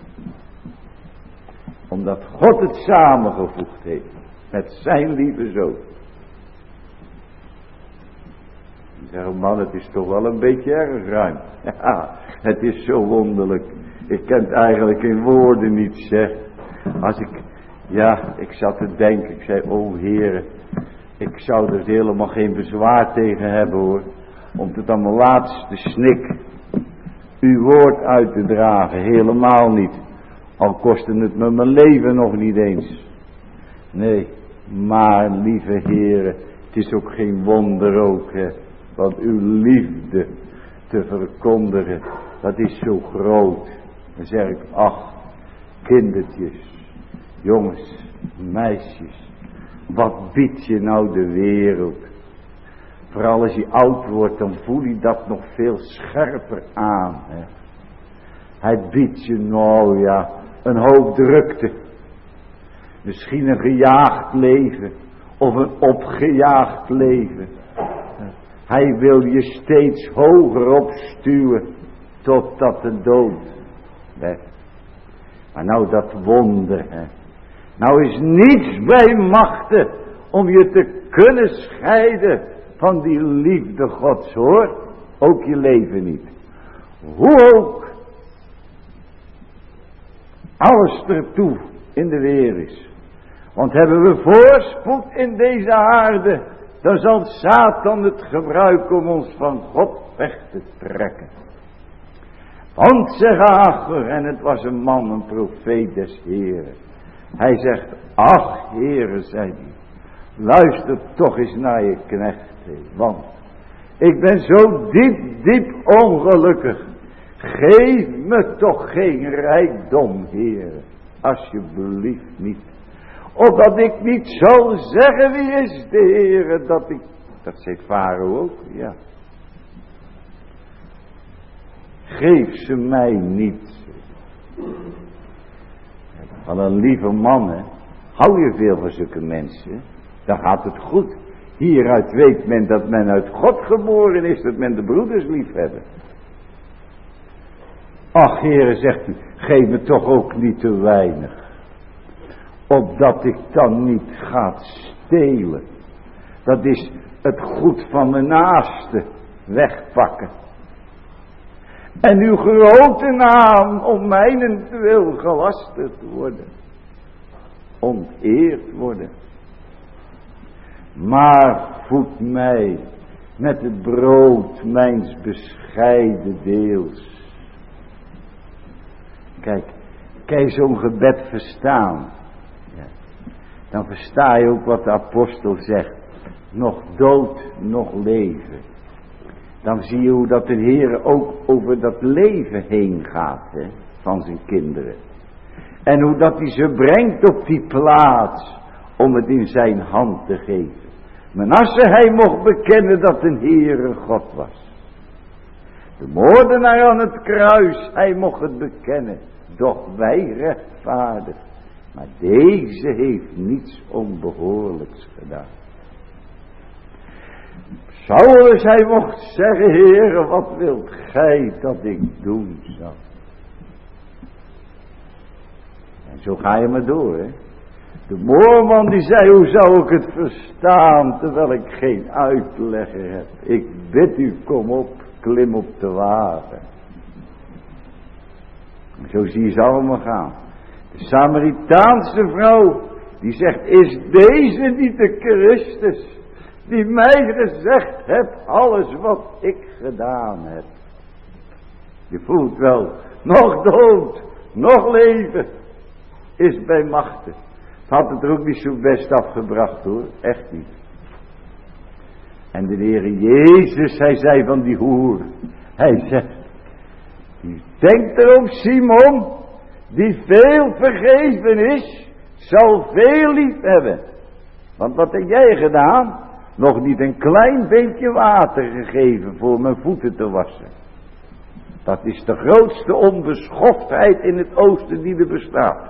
Omdat God het samengevoegd heeft met zijn lieve zoon. Ik zeg, man, het is toch wel een beetje erg ruim. Ja, het is zo wonderlijk. Ik kan het eigenlijk in woorden niet zeggen. Als ik, ja, ik zat te denken, ik zei, o Heere, ik zou er helemaal geen bezwaar tegen hebben hoor. Om tot aan mijn laatste snik uw woord uit te dragen, helemaal niet. Al kostte het me mijn leven nog niet eens. Nee, maar lieve heren, het is ook geen wonder ook, hè, want uw liefde te verkondigen, dat is zo groot. Dan zeg ik, ach, kindertjes, jongens, meisjes, wat biedt je nou de wereld? Vooral als je oud wordt, dan voel je dat nog veel scherper aan. Hè. Hij biedt je, nou ja, een hoop drukte. Misschien een gejaagd leven, of een opgejaagd leven. Hij wil je steeds hoger opstuwen, totdat de dood weg. Maar nou dat wonder, hè. Nou is niets bij machten om je te kunnen scheiden van die liefde Gods, hoor. Ook je leven niet. Hoe ook alles ertoe in de weer is. Want hebben we voorspoed in deze aarde, dan zal Satan het gebruiken om ons van God weg te trekken. Want, zegt Hagar, en het was een man, een profeet des Heren. Hij zegt, ach Heren, zei hij, luister toch eens naar je knecht, want ik ben zo diep, diep ongelukkig. Geef me toch geen rijkdom, Heren, alsjeblieft niet. Opdat ik niet zal zeggen, wie is de Heere, dat ik, dat zei Farao ook, ja. Geef ze mij niet. Van een lieve man, hè. Hou je veel van zulke mensen, dan gaat het goed. Hieruit weet men dat men uit God geboren is, dat men de broeders lief hebben. Ach, Heere, zegt u, geef me toch ook niet te weinig. Opdat ik dan niet ga stelen. Dat is het goed van mijn naaste wegpakken. En uw grote naam om mijnentwil gelasterd worden. Onteerd worden. Maar voed mij met het brood mijns bescheiden deels. Kijk, kan je zo'n gebed verstaan? Ja. Dan versta je ook wat de apostel zegt. Nog dood, nog leven. Dan zie je hoe dat de Heer ook over dat leven heen gaat, hè, van zijn kinderen. En hoe dat hij ze brengt op die plaats om het in zijn hand te geven. Manasse, hij mocht bekennen dat een Heere God was. De moordenaar aan het kruis, hij mocht het bekennen. Doch wij rechtvaardig. Maar deze heeft niets onbehoorlijks gedaan. Saulus, hij mocht zeggen, Heere, wat wilt gij dat ik doen zal? En zo ga je maar door, hè. De moorman die zei, hoe zou ik het verstaan, terwijl ik geen uitlegger heb. Ik bid u, kom op, klim op de wagen. En zo zie je ze allemaal gaan. De Samaritaanse vrouw, die zegt, is deze niet de Christus, die mij gezegd hebt, alles wat ik gedaan heb. Je voelt wel, nog dood, nog leven, is bij machten. Het had het er ook niet zo best afgebracht, hoor, echt niet. En de Heere Jezus, hij zei van die hoer, hij zegt, denk erom, Simon, die veel vergeven is, zal veel lief hebben. Want wat heb jij gedaan? Nog niet een klein beetje water gegeven voor mijn voeten te wassen. Dat is de grootste onbeschoftheid in het oosten die er bestaat.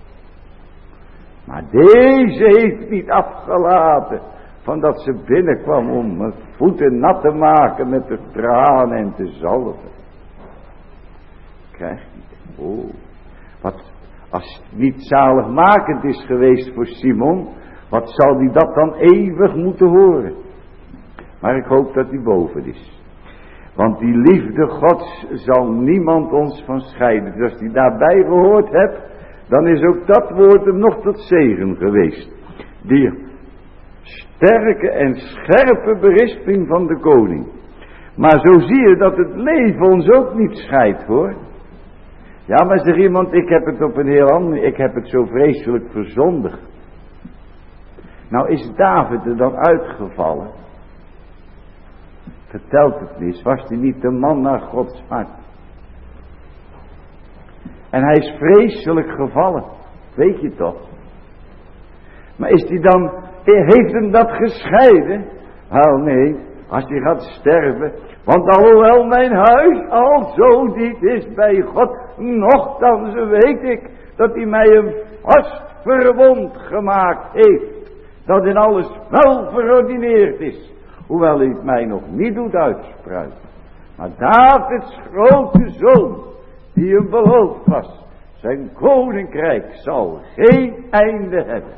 Maar deze heeft niet afgelaten van dat ze binnenkwam om mijn voeten nat te maken met de tranen en te zalven. Krijg je? Oh, wat, als het niet zaligmakend is geweest voor Simon, wat zal die dat dan eeuwig moeten horen? Maar ik hoop dat hij boven is. Want die liefde Gods zal niemand ons van scheiden. Dus als hij daarbij gehoord hebt, dan is ook dat woord hem nog tot zegen geweest. Die sterke en scherpe berisping van de koning. Maar zo zie je dat het leven ons ook niet scheidt, hoor. Ja, maar zegt iemand, ik heb het op een heel ander, ik heb het zo vreselijk verzondigd. Nou is David er dan uitgevallen. Vertelt het eens, was hij niet de man naar Gods hart? En hij is vreselijk gevallen, weet je toch? Maar is hij dan, heeft hem dat gescheiden? Wel nee, als hij gaat sterven, want alhoewel mijn huis al zo diep is bij God, nochtans weet ik dat hij mij een vast verwond gemaakt heeft, dat in alles wel verordineerd is, hoewel hij het mij nog niet doet uitspruiten. Maar Davids grote zoon, die hem beloofd was, zijn koninkrijk zal geen einde hebben.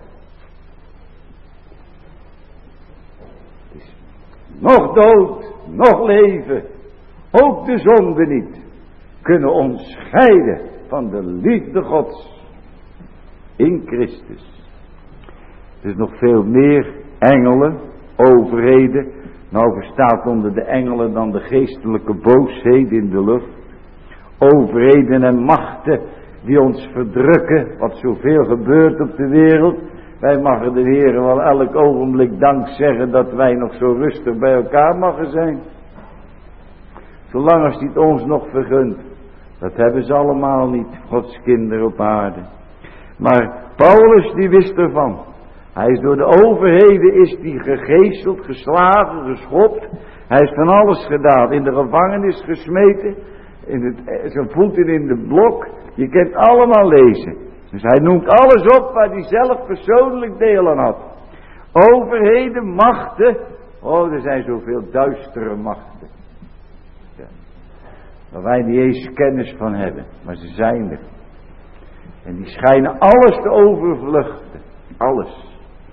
Nog dood, nog leven, ook de zonde niet, kunnen ons scheiden van de liefde Gods in Christus. Er is nog veel meer engelen, overheden. Nou verstaat onder de engelen dan de geestelijke boosheden in de lucht. Overheden en machten die ons verdrukken, wat zoveel gebeurt op de wereld. Wij mogen de Heer wel elk ogenblik dank zeggen dat wij nog zo rustig bij elkaar mogen zijn. Zolang als hij het ons nog vergunt. Dat hebben ze allemaal niet, Gods kinderen op aarde. Maar Paulus die wist ervan. Hij is door de overheden is die gegeeseld, geslagen, geschopt. Hij is van alles gedaan. In de gevangenis gesmeten. In het, zijn voeten in de blok. Je kent allemaal lezen. Dus hij noemt alles op waar hij zelf persoonlijk deel aan had. Overheden, machten. Oh, er zijn zoveel duistere machten. Ja. Waar wij niet eens kennis van hebben. Maar ze zijn er. En die schijnen alles te overvluchten. Alles.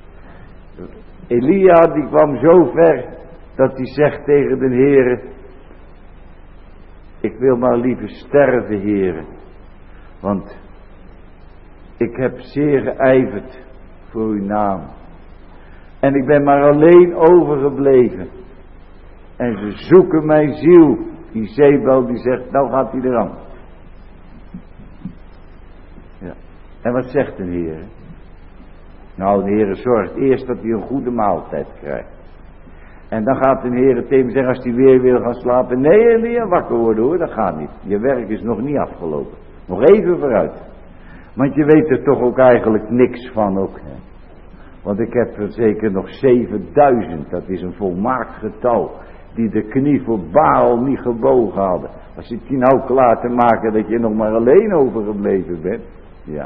Elia die kwam zo ver dat hij zegt tegen de Heere: ik wil maar liever sterven, Heere. Want ik heb zeer geijverd voor uw naam. En ik ben maar alleen overgebleven. En ze zoeken mijn ziel. Die Zebel die zegt, nou gaat hij eraan. Ja. En wat zegt de Heer? Nou, de Heer zorgt eerst dat hij een goede maaltijd krijgt. En dan gaat de Heer tegen hem zeggen, als hij weer wil gaan slapen. Nee, Elia, wakker worden hoor, dat gaat niet. Je werk is nog niet afgelopen. Nog even vooruit. Want je weet er toch ook eigenlijk niks van ook. Hè? Want ik heb er zeker nog zevenduizend, dat is een volmaakt getal, die de knie voor Baal niet gebogen hadden. Als je het je nou klaar te maken dat je nog maar alleen overgebleven bent. Ja.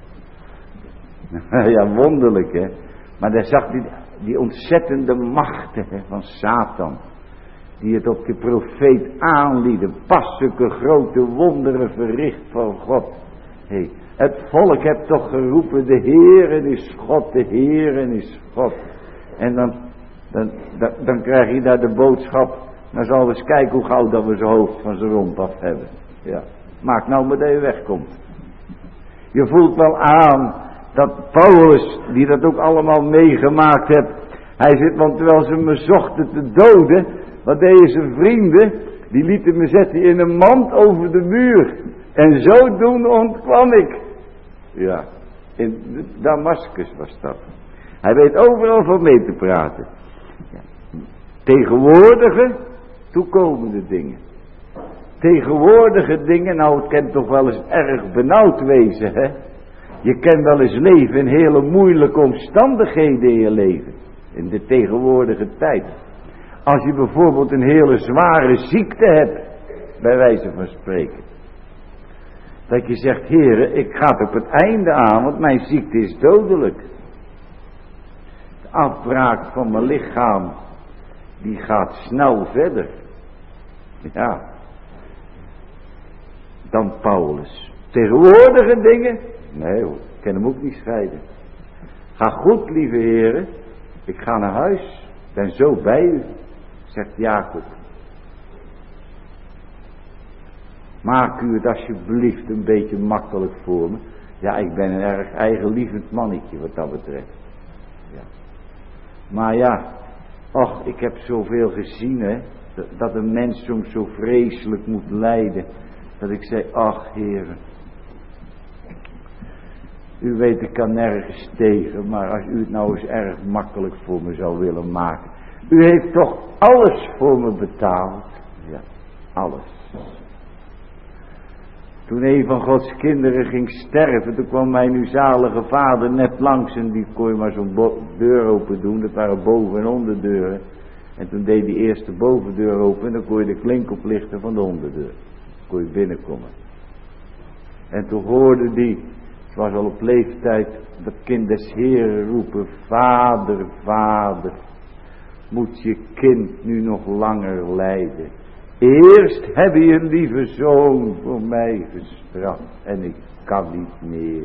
Ja, wonderlijk hè. Maar daar zag die, die ontzettende machten hè, van Satan. Die het op de profeet aanlieten. Pas zulke grote wonderen verricht van God. Hey, het volk heeft toch geroepen, de Heere is God, de Heere is God. En dan, dan, dan, dan krijg je daar de boodschap, dan zal we eens kijken hoe gauw dat we zijn hoofd van zijn romp af hebben. Ja. Maak nou maar dat je wegkomt. Je voelt wel aan dat Paulus, die dat ook allemaal meegemaakt heeft, hij zit, want terwijl ze me zochten te doden, wat deden zijn vrienden, die lieten me zetten in een mand over de muur. En zodoende ontkwam ik. Ja, in Damascus was dat. Hij weet overal van mee te praten. Ja. Tegenwoordige, toekomende dingen. Tegenwoordige dingen, nou het kan toch wel eens erg benauwd wezen, hè. Je kan wel eens leven in hele moeilijke omstandigheden in je leven. In de tegenwoordige tijd. Als je bijvoorbeeld een hele zware ziekte hebt, bij wijze van spreken. Dat je zegt, Heere, ik ga het op het einde aan, want mijn ziekte is dodelijk. De afbraak van mijn lichaam, die gaat snel verder. Ja. Dan Paulus. Tegenwoordige dingen? Nee hoor, ik kan hem ook niet scheiden. Ga goed, lieve Heere, ik ga naar huis, ben zo bij u, zegt Jacob. Maak u het alsjeblieft een beetje makkelijk voor me. Ja, ik ben een erg eigenlievend mannetje wat dat betreft. Ja. Maar ja, och, ik heb zoveel gezien, hè, dat een mens soms zo vreselijk moet lijden. Dat ik zei, ach, Heere. U weet, ik kan nergens tegen, maar als u het nou eens erg makkelijk voor me zou willen maken. U heeft toch alles voor me betaald? Ja, alles. Toen een van Gods kinderen ging sterven, toen kwam mijn nu zalige vader net langs en die kon je maar zo'n bo- deur open doen. Dat waren boven- en onderdeuren. En toen deed die eerste bovendeur open en dan kon je de klink oplichten van de onderdeur. Dan kon je binnenkomen. En toen hoorde die, het was al op leeftijd, dat kind des Heren roepen, Vader, Vader, moet je kind nu nog langer lijden? Eerst heb je een lieve zoon voor mij gestraft en ik kan niet meer.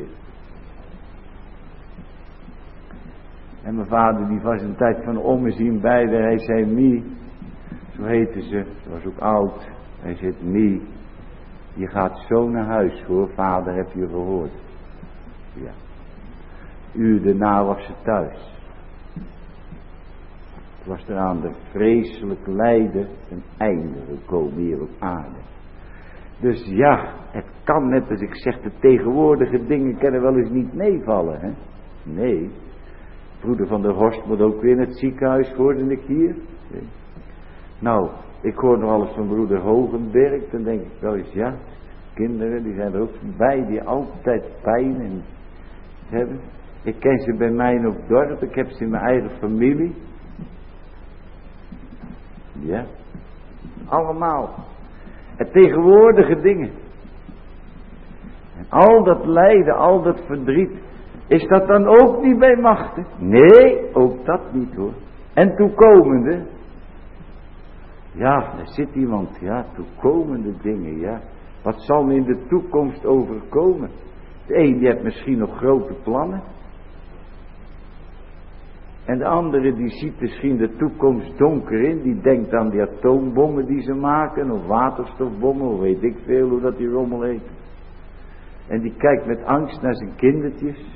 En mijn vader die was een tijd van ommezien beide. Hij zei, Mie, zo heette ze, ze was ook oud. Hij zei, Mie, je gaat zo naar huis hoor, vader heb je gehoord. Ja. Uur daarna was ze thuis. Het was er aan de vreselijk lijden een einde gekomen hier op aarde. Dus ja, het kan net als ik zeg, de tegenwoordige dingen kunnen wel eens niet meevallen. Hè? Nee. Broeder van der Horst moet ook weer in het ziekenhuis, hoorde ik hier. Nee. Nou, ik hoor nog alles van broeder Hogenberg, dan denk ik wel eens, ja, kinderen die zijn er ook bij, die altijd pijn en hebben. Ik ken ze bij mij in het dorp, ik heb ze in mijn eigen familie. Ja, allemaal. Het tegenwoordige dingen. En al dat lijden, al dat verdriet, is dat dan ook niet bij machten? Nee, ook dat niet hoor. En toekomende? Ja, er zit iemand, ja, toekomende dingen, ja. Wat zal me in de toekomst overkomen? De een die heeft misschien nog grote plannen. En de andere die ziet misschien de toekomst donker in. Die denkt aan die atoombommen die ze maken. Of waterstofbommen. Of weet ik veel hoe dat die rommel heet. En die kijkt met angst naar zijn kindertjes.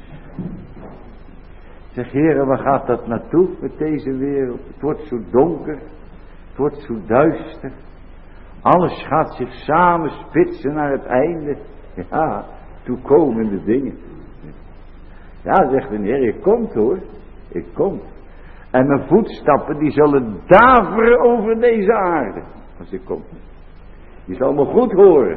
Zeg, heren, waar gaat dat naartoe met deze wereld? Het wordt zo donker. Het wordt zo duister. Alles gaat zich samen spitsen naar het einde. Ja, toekomende dingen. Ja, zegt de Heer, ik komt hoor. Ik kom. En mijn voetstappen die zullen daveren over deze aarde. Als ik kom. Je zal me goed horen.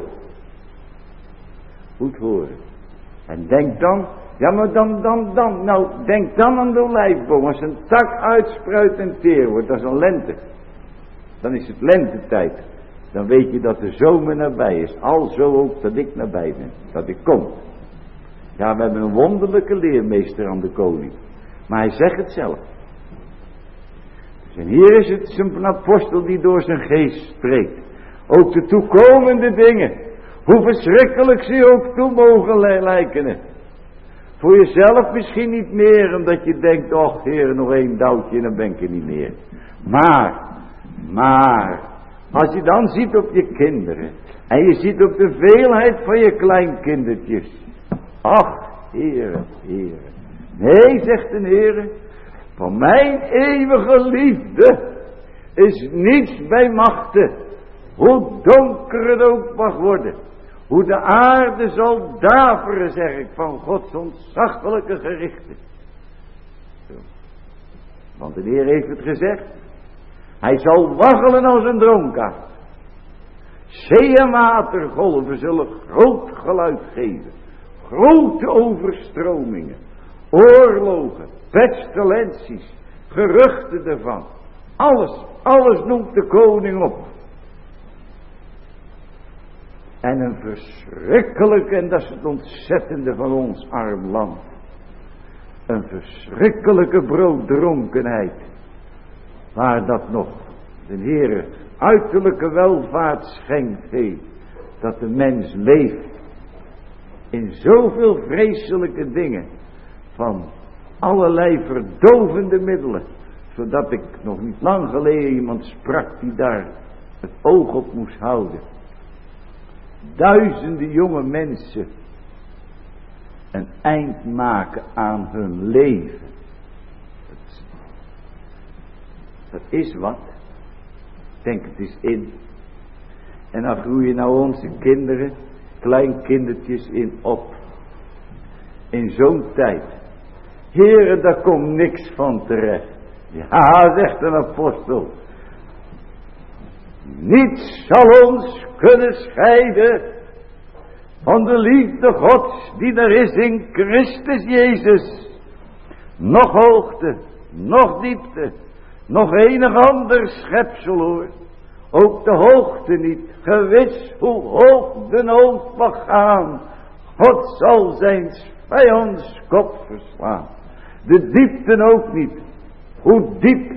Goed horen. En denk dan. Ja maar dan, dan, dan. Nou denk dan aan de olijfboom. Als een tak uitspruit en teer wordt. Dat is een lente. Dan is het lentetijd. Dan weet je dat de zomer nabij is. Alzo ook dat ik nabij ben. Dat ik kom. Ja, we hebben een wonderlijke leermeester aan de koning. Maar hij zegt het zelf. Dus en hier is het zijn apostel die door zijn geest spreekt. Ook de toekomende dingen. Hoe verschrikkelijk ze ook toe mogen lijken. Voor jezelf misschien niet meer. Omdat je denkt, och Heer, nog één douwtje en dan ben ik er niet meer. Maar, maar. Als je dan ziet op je kinderen. En je ziet op de veelheid van je kleinkindertjes. Ach, Heere, Heere. Nee, zegt de Heer, van mijn eeuwige liefde is niets bij machten, hoe donker het ook mag worden, hoe de aarde zal daveren, zeg ik, van Gods ontzaglijke gerichten. Want de Heer heeft het gezegd, hij zal waggelen als een dronkaard. Zee en watergolven zullen groot geluid geven, grote overstromingen. Oorlogen, pestilenties, geruchten ervan. Alles, alles noemt de koning op. En een verschrikkelijke, en dat is het ontzettende van ons arm land. Een verschrikkelijke brooddronkenheid. Waar dat nog de Heere uiterlijke welvaart schenkt heeft. Dat de mens leeft in zoveel vreselijke dingen. Van allerlei verdovende middelen. Zodat ik nog niet lang geleden iemand sprak die daar het oog op moest houden. Duizenden jonge mensen een eind maken aan hun leven. Dat, dat is wat. Ik denk het is in. En dan groeien nou onze kinderen, kleinkindertjes in op. in zo'n tijd. Heere, daar komt niks van terecht. Ja, zegt een apostel. Niets zal ons kunnen scheiden van de liefde Gods die er is in Christus Jezus. Nog hoogte, nog diepte, nog enig ander schepsel hoor. Ook de hoogte niet, gewis hoe hoog de nood mag gaan. God zal zijn vijands kop verslaan. De diepte ook niet, hoe diep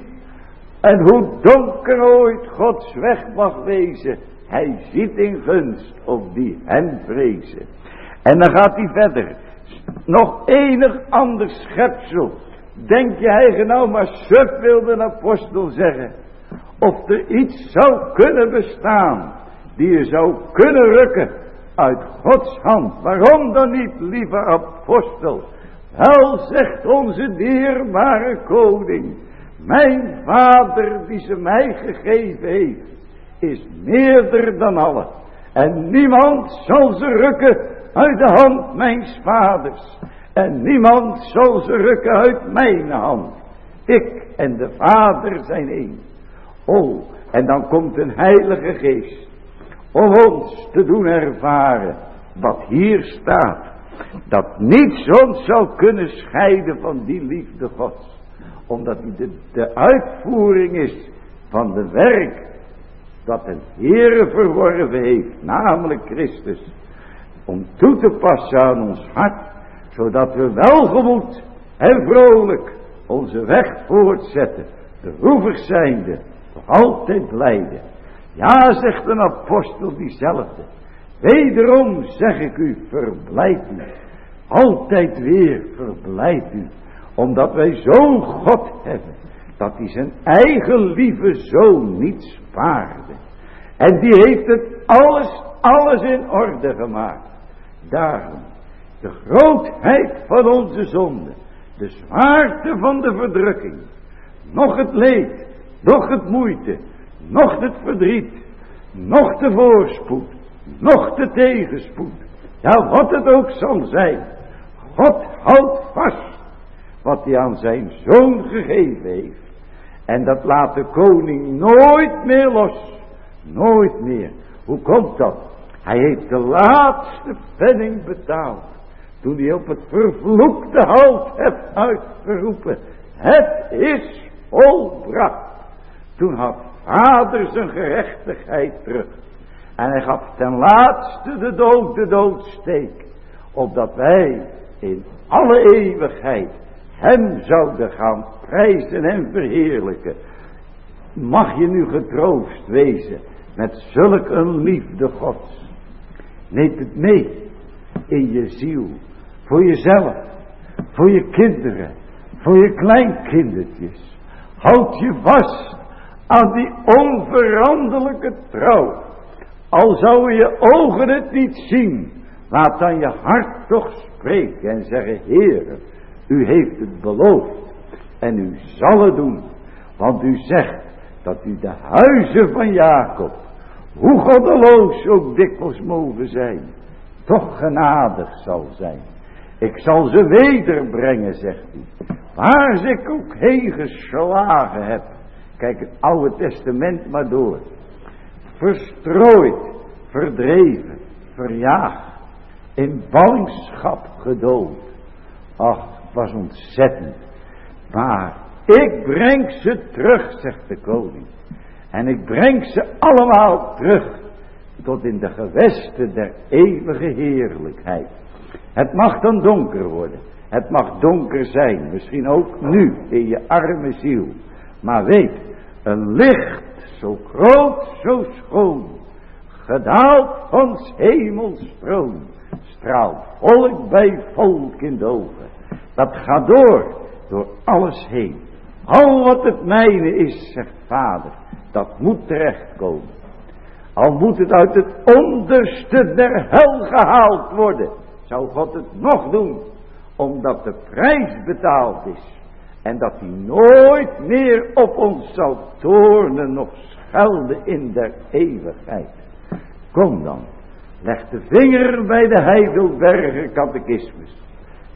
en hoe donker ooit Gods weg mag wezen. Hij ziet in gunst op die hem vrezen. En dan gaat hij verder. Nog enig ander schepsel. Denk je eigen nou maar suf, wilde een apostel zeggen. Of er iets zou kunnen bestaan die je zou kunnen rukken uit Gods hand. Waarom dan niet, lieve apostel? Wel, zegt onze dierbare koning, mijn vader die ze mij gegeven heeft, is meerder dan alle. En niemand zal ze rukken uit de hand mijns vaders. En niemand zal ze rukken uit mijn hand. Ik en de Vader zijn één. Oh, en dan komt een heilige geest om ons te doen ervaren wat hier staat. Dat niets ons zou kunnen scheiden van die liefde Gods. Omdat die de, de uitvoering is van de werk dat een Heere verworven heeft, namelijk Christus. Om toe te passen aan ons hart, zodat we welgemoed en vrolijk onze weg voortzetten, droevig zijnde, toch altijd blijde. Ja, zegt een apostel diezelfde, wederom zeg ik u, verblijd u, altijd weer verblijd u, omdat wij zo'n God hebben, dat hij zijn eigen lieve zoon niet spaarde. En die heeft het alles, alles in orde gemaakt. Daarom, de grootheid van onze zonde, de zwaarte van de verdrukking, nog het leed, nog het moeite, nog het verdriet, nog de voorspoed, nog de tegenspoed. Ja, wat het ook zal zijn, God houdt vast wat hij aan zijn zoon gegeven heeft. En dat laat de koning nooit meer los. Nooit meer. Hoe komt dat? Hij heeft de laatste penning betaald. Toen hij op het vervloekte hout heeft uitgeroepen. Het is volbracht. Toen had Vader zijn gerechtigheid terug. En hij gaf ten laatste de dood de doodsteek. Opdat wij in alle eeuwigheid hem zouden gaan prijzen en verheerlijken. Mag je nu getroost wezen met zulk een liefde Gods. Neem het mee in je ziel. Voor jezelf. Voor je kinderen. Voor je kleinkindertjes. Houd je vast aan die onveranderlijke trouw. Al zouden je ogen het niet zien. Laat dan je hart toch spreken en zeggen, Heere, u heeft het beloofd. En u zal het doen. Want u zegt dat u de huizen van Jacob, hoe goddeloos ook dikwijls mogen zijn, toch genadig zal zijn. Ik zal ze wederbrengen, zegt u. Waar ze ik ook heen geslagen heb. Kijk het Oude Testament maar door. Verstrooid, verdreven, verjaagd, in ballingschap gedood. Ach, het was ontzettend. Maar ik breng ze terug, zegt de koning. En ik breng ze allemaal terug tot in de gewesten der eeuwige heerlijkheid. Het mag dan donker worden. Het mag donker zijn. Misschien ook nu in je arme ziel. Maar weet, een licht zo groot, zo schoon, gedaald van 's hemels troon, straalt volk bij volk in de ogen. Dat gaat door, door alles heen. Al wat het mijne is, zegt Vader, dat moet terechtkomen. Al moet het uit het onderste der hel gehaald worden, zou God het nog doen, omdat de prijs betaald is. En dat hij nooit meer op ons zal toornen of schelden in der eeuwigheid. Kom dan, leg de vinger bij de Heidelberger catechismus.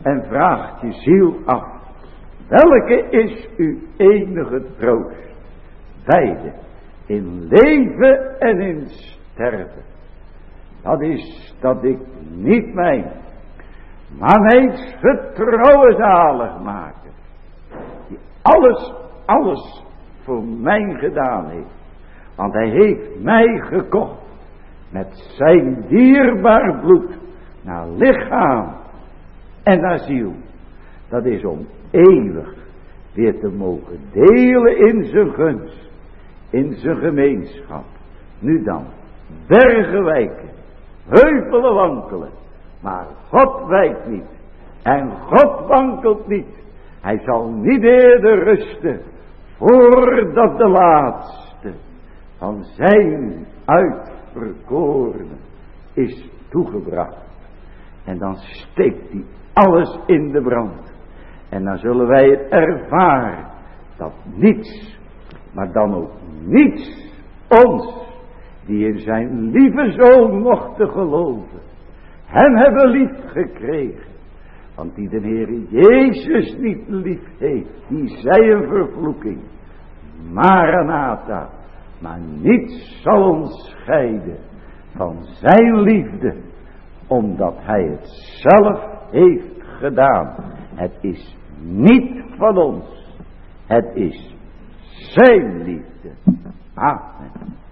en vraagt je ziel af. Welke is uw enige troost? Beide, in leven en in sterven. Dat is dat ik niet mijn, maar mijn getrouwe zaligmaker, die alles, alles voor mij gedaan heeft. Want hij heeft mij gekocht met zijn dierbaar bloed, naar lichaam en naar ziel. Dat is om eeuwig weer te mogen delen in zijn gunst, in zijn gemeenschap. Nu dan, bergen wijken, heuvelen wankelen, maar God wijkt niet en God wankelt niet. Hij zal niet eerder rusten voordat de laatste van zijn uitverkorenen is toegebracht. En dan steekt hij alles in de brand. En dan zullen wij het ervaren dat niets, maar dan ook niets, ons, die in zijn lieve zoon mochten geloven, hem hebben lief gekregen. Want die de Heer Jezus niet lief heeft, die zij een vervloeking. Maranatha, maar niets zal ons scheiden van zijn liefde, omdat hij het zelf heeft gedaan. Het is niet van ons, het is zijn liefde. Amen.